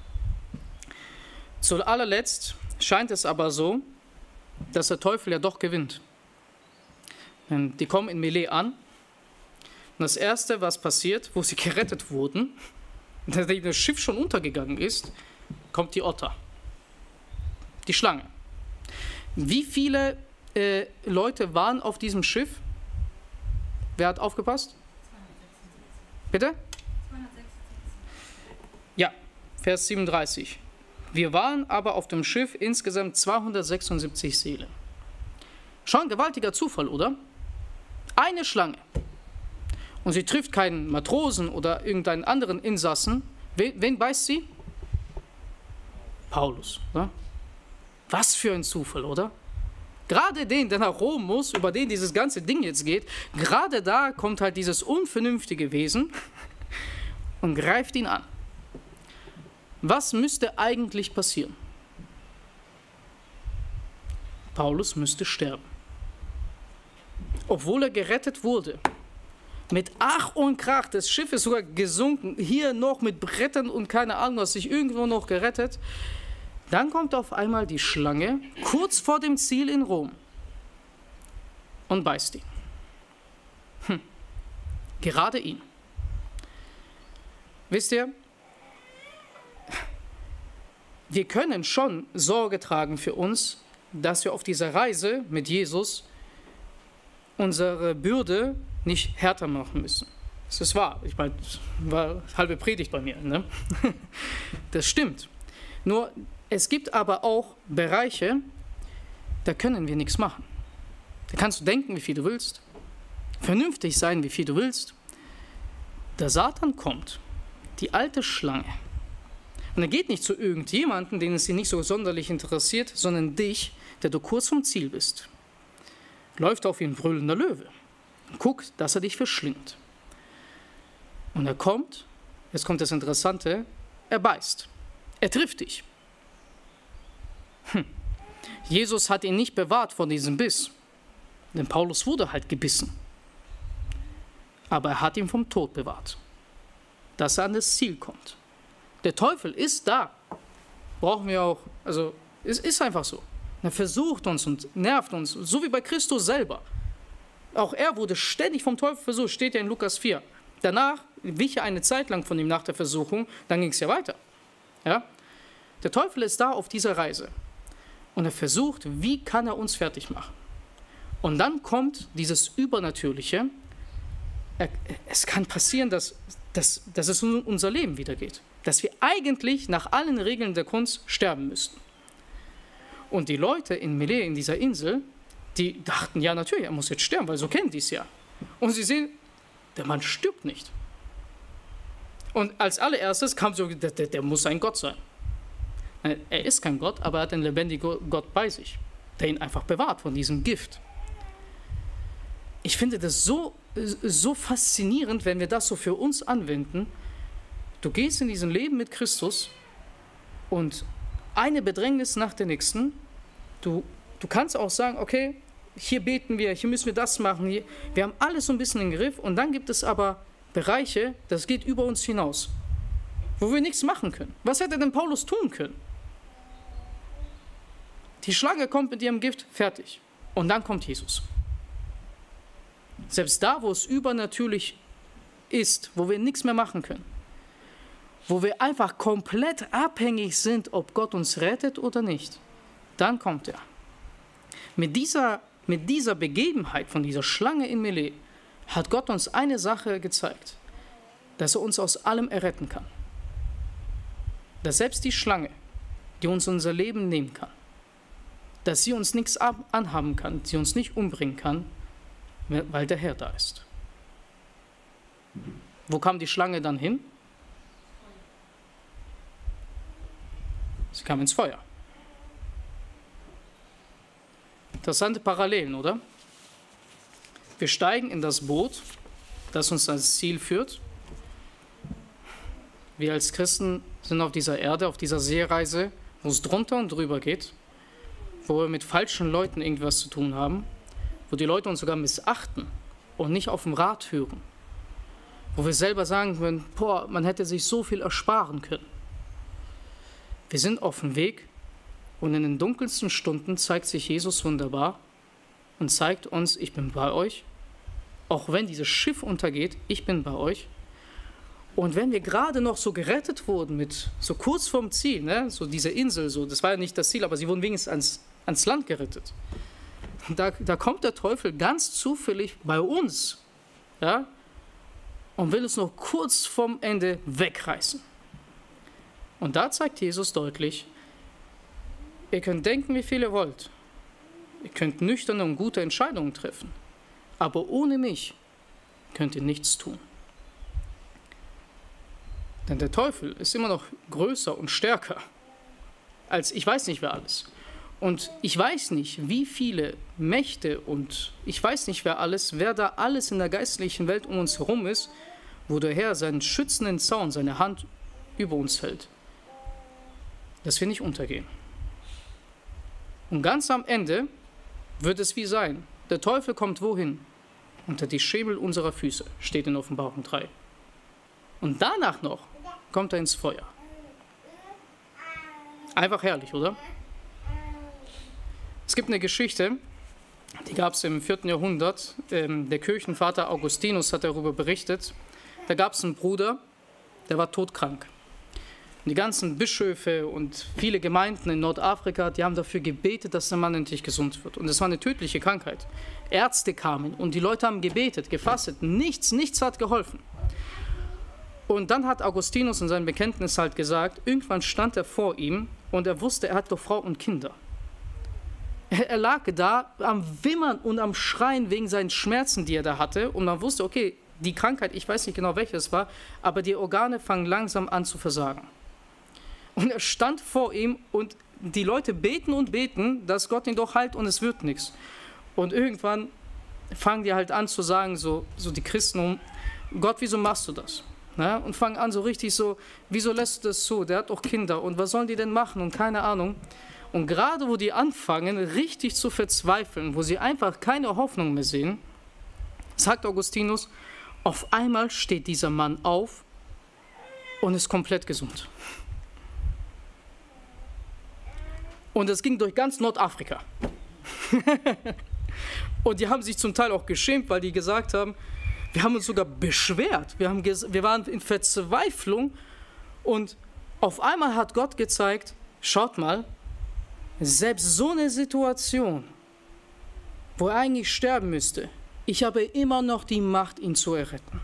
Zu allerletzt scheint es aber so, dass der Teufel ja doch gewinnt. Denn die kommen in Melee an und das Erste, was passiert, wo sie gerettet wurden, nachdem das Schiff schon untergegangen ist, kommt die Otter, die Schlange. Wie viele äh, Leute waren auf diesem Schiff? Wer hat aufgepasst? Bitte? Ja, Vers siebenunddreißig. Wir waren aber auf dem Schiff insgesamt zweihundertsechsundsiebzig Seelen. Schon ein gewaltiger Zufall, oder? Eine Schlange. Und sie trifft keinen Matrosen oder irgendeinen anderen Insassen. Wen, wen beißt sie? Paulus, oder? Was für ein Zufall, oder? Gerade den, der nach Rom muss, über den dieses ganze Ding jetzt geht, gerade da kommt halt dieses unvernünftige Wesen und greift ihn an. Was müsste eigentlich passieren? Paulus müsste sterben. Obwohl er gerettet wurde. Mit Ach und Krach, das Schiff ist sogar gesunken, hier noch mit Brettern und keine Ahnung, was sich irgendwo noch gerettet. Dann kommt auf einmal die Schlange kurz vor dem Ziel in Rom und beißt ihn. Hm. Gerade ihn. Wisst ihr, wir können schon Sorge tragen für uns, dass wir auf dieser Reise mit Jesus unsere Bürde nicht härter machen müssen. Das ist wahr. Ich meine, das war halbe Predigt bei mir. Ne? Das stimmt. Nur, es gibt aber auch Bereiche, da können wir nichts machen. Da kannst du denken, wie viel du willst, vernünftig sein, wie viel du willst. Der Satan kommt, die alte Schlange. Und er geht nicht zu irgendjemandem, den es ihn nicht so sonderlich interessiert, sondern dich, der du kurz vom Ziel bist. Läuft auf ihn ein brüllender Löwe und guckt, dass er dich verschlingt. Und er kommt, jetzt kommt das Interessante, er beißt. Er trifft dich. Hm. Jesus hat ihn nicht bewahrt vor diesem Biss, denn Paulus wurde halt gebissen. Aber er hat ihn vom Tod bewahrt, dass er an das Ziel kommt. Der Teufel ist da. Brauchen wir auch, also es ist einfach so. Er versucht uns und nervt uns, so wie bei Christus selber. Auch er wurde ständig vom Teufel versucht, steht ja in Lukas vier. Danach wich er eine Zeit lang von ihm nach der Versuchung, dann ging es ja weiter. Ja? Der Teufel ist da auf dieser Reise und er versucht, wie kann er uns fertig machen. Und dann kommt dieses Übernatürliche. Er, es kann passieren, dass, dass, dass es um unser Leben wieder geht. Dass wir eigentlich nach allen Regeln der Kunst sterben müssten. Und die Leute in Melee, in dieser Insel, die dachten, ja natürlich, er muss jetzt sterben, weil so kennen die es ja. Und sie sehen, der Mann stirbt nicht. Und als allererstes kam so, der, der, der muss ein Gott sein. Er ist kein Gott, aber er hat einen lebendigen Gott bei sich, der ihn einfach bewahrt von diesem Gift. Ich finde das so, so faszinierend, wenn wir das so für uns anwenden. Du gehst in diesem Leben mit Christus und eine Bedrängnis nach der nächsten. Du, du kannst auch sagen, okay, hier beten wir, hier müssen wir das machen. Hier. Wir haben alles so ein bisschen im Griff und dann gibt es aber Bereiche, das geht über uns hinaus, wo wir nichts machen können. Was hätte denn Paulus tun können? Die Schlange kommt mit ihrem Gift, fertig. Und dann kommt Jesus. Selbst da, wo es übernatürlich ist, wo wir nichts mehr machen können, wo wir einfach komplett abhängig sind, ob Gott uns rettet oder nicht, dann kommt er. Mit dieser, mit dieser Begebenheit von dieser Schlange in Milet hat Gott uns eine Sache gezeigt, dass er uns aus allem erretten kann. Dass selbst die Schlange, die uns unser Leben nehmen kann, dass sie uns nichts anhaben kann, sie uns nicht umbringen kann, weil der Herr da ist. Wo kam die Schlange dann hin? Sie kam ins Feuer. Interessante Parallelen, oder? Wir steigen in das Boot, das uns ans Ziel führt. Wir als Christen sind auf dieser Erde, auf dieser Seereise, wo es drunter und drüber geht, wo wir mit falschen Leuten irgendwas zu tun haben, wo die Leute uns sogar missachten und nicht auf dem Rat hören, wo wir selber sagen können, boah, man hätte sich so viel ersparen können. Wir sind auf dem Weg und in den dunkelsten Stunden zeigt sich Jesus wunderbar und zeigt uns, ich bin bei euch, auch wenn dieses Schiff untergeht, ich bin bei euch. Und wenn wir gerade noch so gerettet wurden, mit so kurz vorm Ziel, ne, so diese Insel, so, das war ja nicht das Ziel, aber sie wurden wenigstens ans, ans Land gerettet. Da, da kommt der Teufel ganz zufällig bei uns, ja, und will es noch kurz vorm Ende wegreißen. Und da zeigt Jesus deutlich, ihr könnt denken, wie viel ihr wollt. Ihr könnt nüchterne und gute Entscheidungen treffen. Aber ohne mich könnt ihr nichts tun. Denn der Teufel ist immer noch größer und stärker als ich weiß nicht wer alles. Und ich weiß nicht, wie viele Mächte und ich weiß nicht wer alles, wer da alles in der geistlichen Welt um uns herum ist, wo der Herr seinen schützenden Zaun, seine Hand über uns hält, dass wir nicht untergehen. Und ganz am Ende wird es wie sein. Der Teufel kommt wohin? Unter die Schemel unserer Füße, steht in Offenbarung drei. Und danach noch kommt er ins Feuer. Einfach herrlich, oder? Es gibt eine Geschichte, die gab es im vierten Jahrhundert. Der Kirchenvater Augustinus hat darüber berichtet. Da gab es einen Bruder, der war todkrank. Und die ganzen Bischöfe und viele Gemeinden in Nordafrika, die haben dafür gebetet, dass der Mann endlich gesund wird. Und es war eine tödliche Krankheit. Ärzte kamen und die Leute haben gebetet, gefastet. Nichts, nichts hat geholfen. Und dann hat Augustinus in seinem Bekenntnis halt gesagt, irgendwann stand er vor ihm und er wusste, er hat doch Frau und Kinder. Er, er lag da am Wimmern und am Schreien wegen seinen Schmerzen, die er da hatte. Und man wusste, okay, die Krankheit, ich weiß nicht genau, welche es war, aber die Organe fangen langsam an zu versagen. Und er stand vor ihm und die Leute beten und beten, dass Gott ihn doch heilt und es wird nichts. Und irgendwann fangen die halt an zu sagen, so, so die Christen, Gott, wieso machst du das? Na, und fangen an so richtig so, wieso lässt du das zu? Der hat doch Kinder und was sollen die denn machen und keine Ahnung. Und gerade wo die anfangen, richtig zu verzweifeln, wo sie einfach keine Hoffnung mehr sehen, sagt Augustinus, auf einmal steht dieser Mann auf und ist komplett gesund. Und das ging durch ganz Nordafrika. Und die haben sich zum Teil auch geschämt, weil die gesagt haben, wir haben uns sogar beschwert. Wir, haben ges- wir waren in Verzweiflung. Und auf einmal hat Gott gezeigt, schaut mal, selbst so eine Situation, wo er eigentlich sterben müsste, ich habe immer noch die Macht, ihn zu erretten.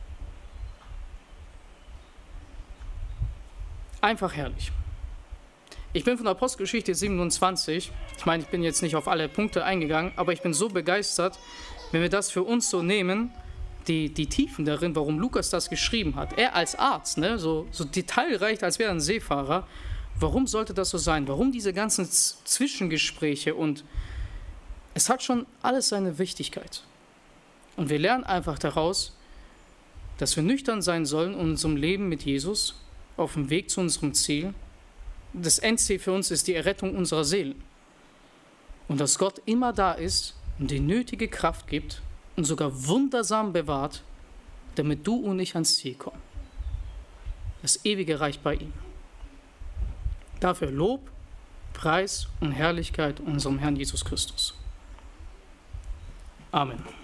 Einfach herrlich. Ich bin von der Apostelgeschichte siebenundzwanzig, ich meine, ich bin jetzt nicht auf alle Punkte eingegangen, aber ich bin so begeistert, wenn wir das für uns so nehmen, die, die Tiefen darin, warum Lukas das geschrieben hat. Er als Arzt, ne, so, so detailreich, als wäre er ein Seefahrer. Warum sollte das so sein? Warum diese ganzen Z- Zwischengespräche? Und es hat schon alles seine Wichtigkeit. Und wir lernen einfach daraus, dass wir nüchtern sein sollen in unserem Leben mit Jesus auf dem Weg zu unserem Ziel. Das Endziel für uns ist die Errettung unserer Seelen. Und dass Gott immer da ist, und die nötige Kraft gibt und sogar wundersam bewahrt, damit du und ich ans Ziel kommen. Das ewige Reich bei ihm. Dafür Lob, Preis und Herrlichkeit unserem Herrn Jesus Christus. Amen.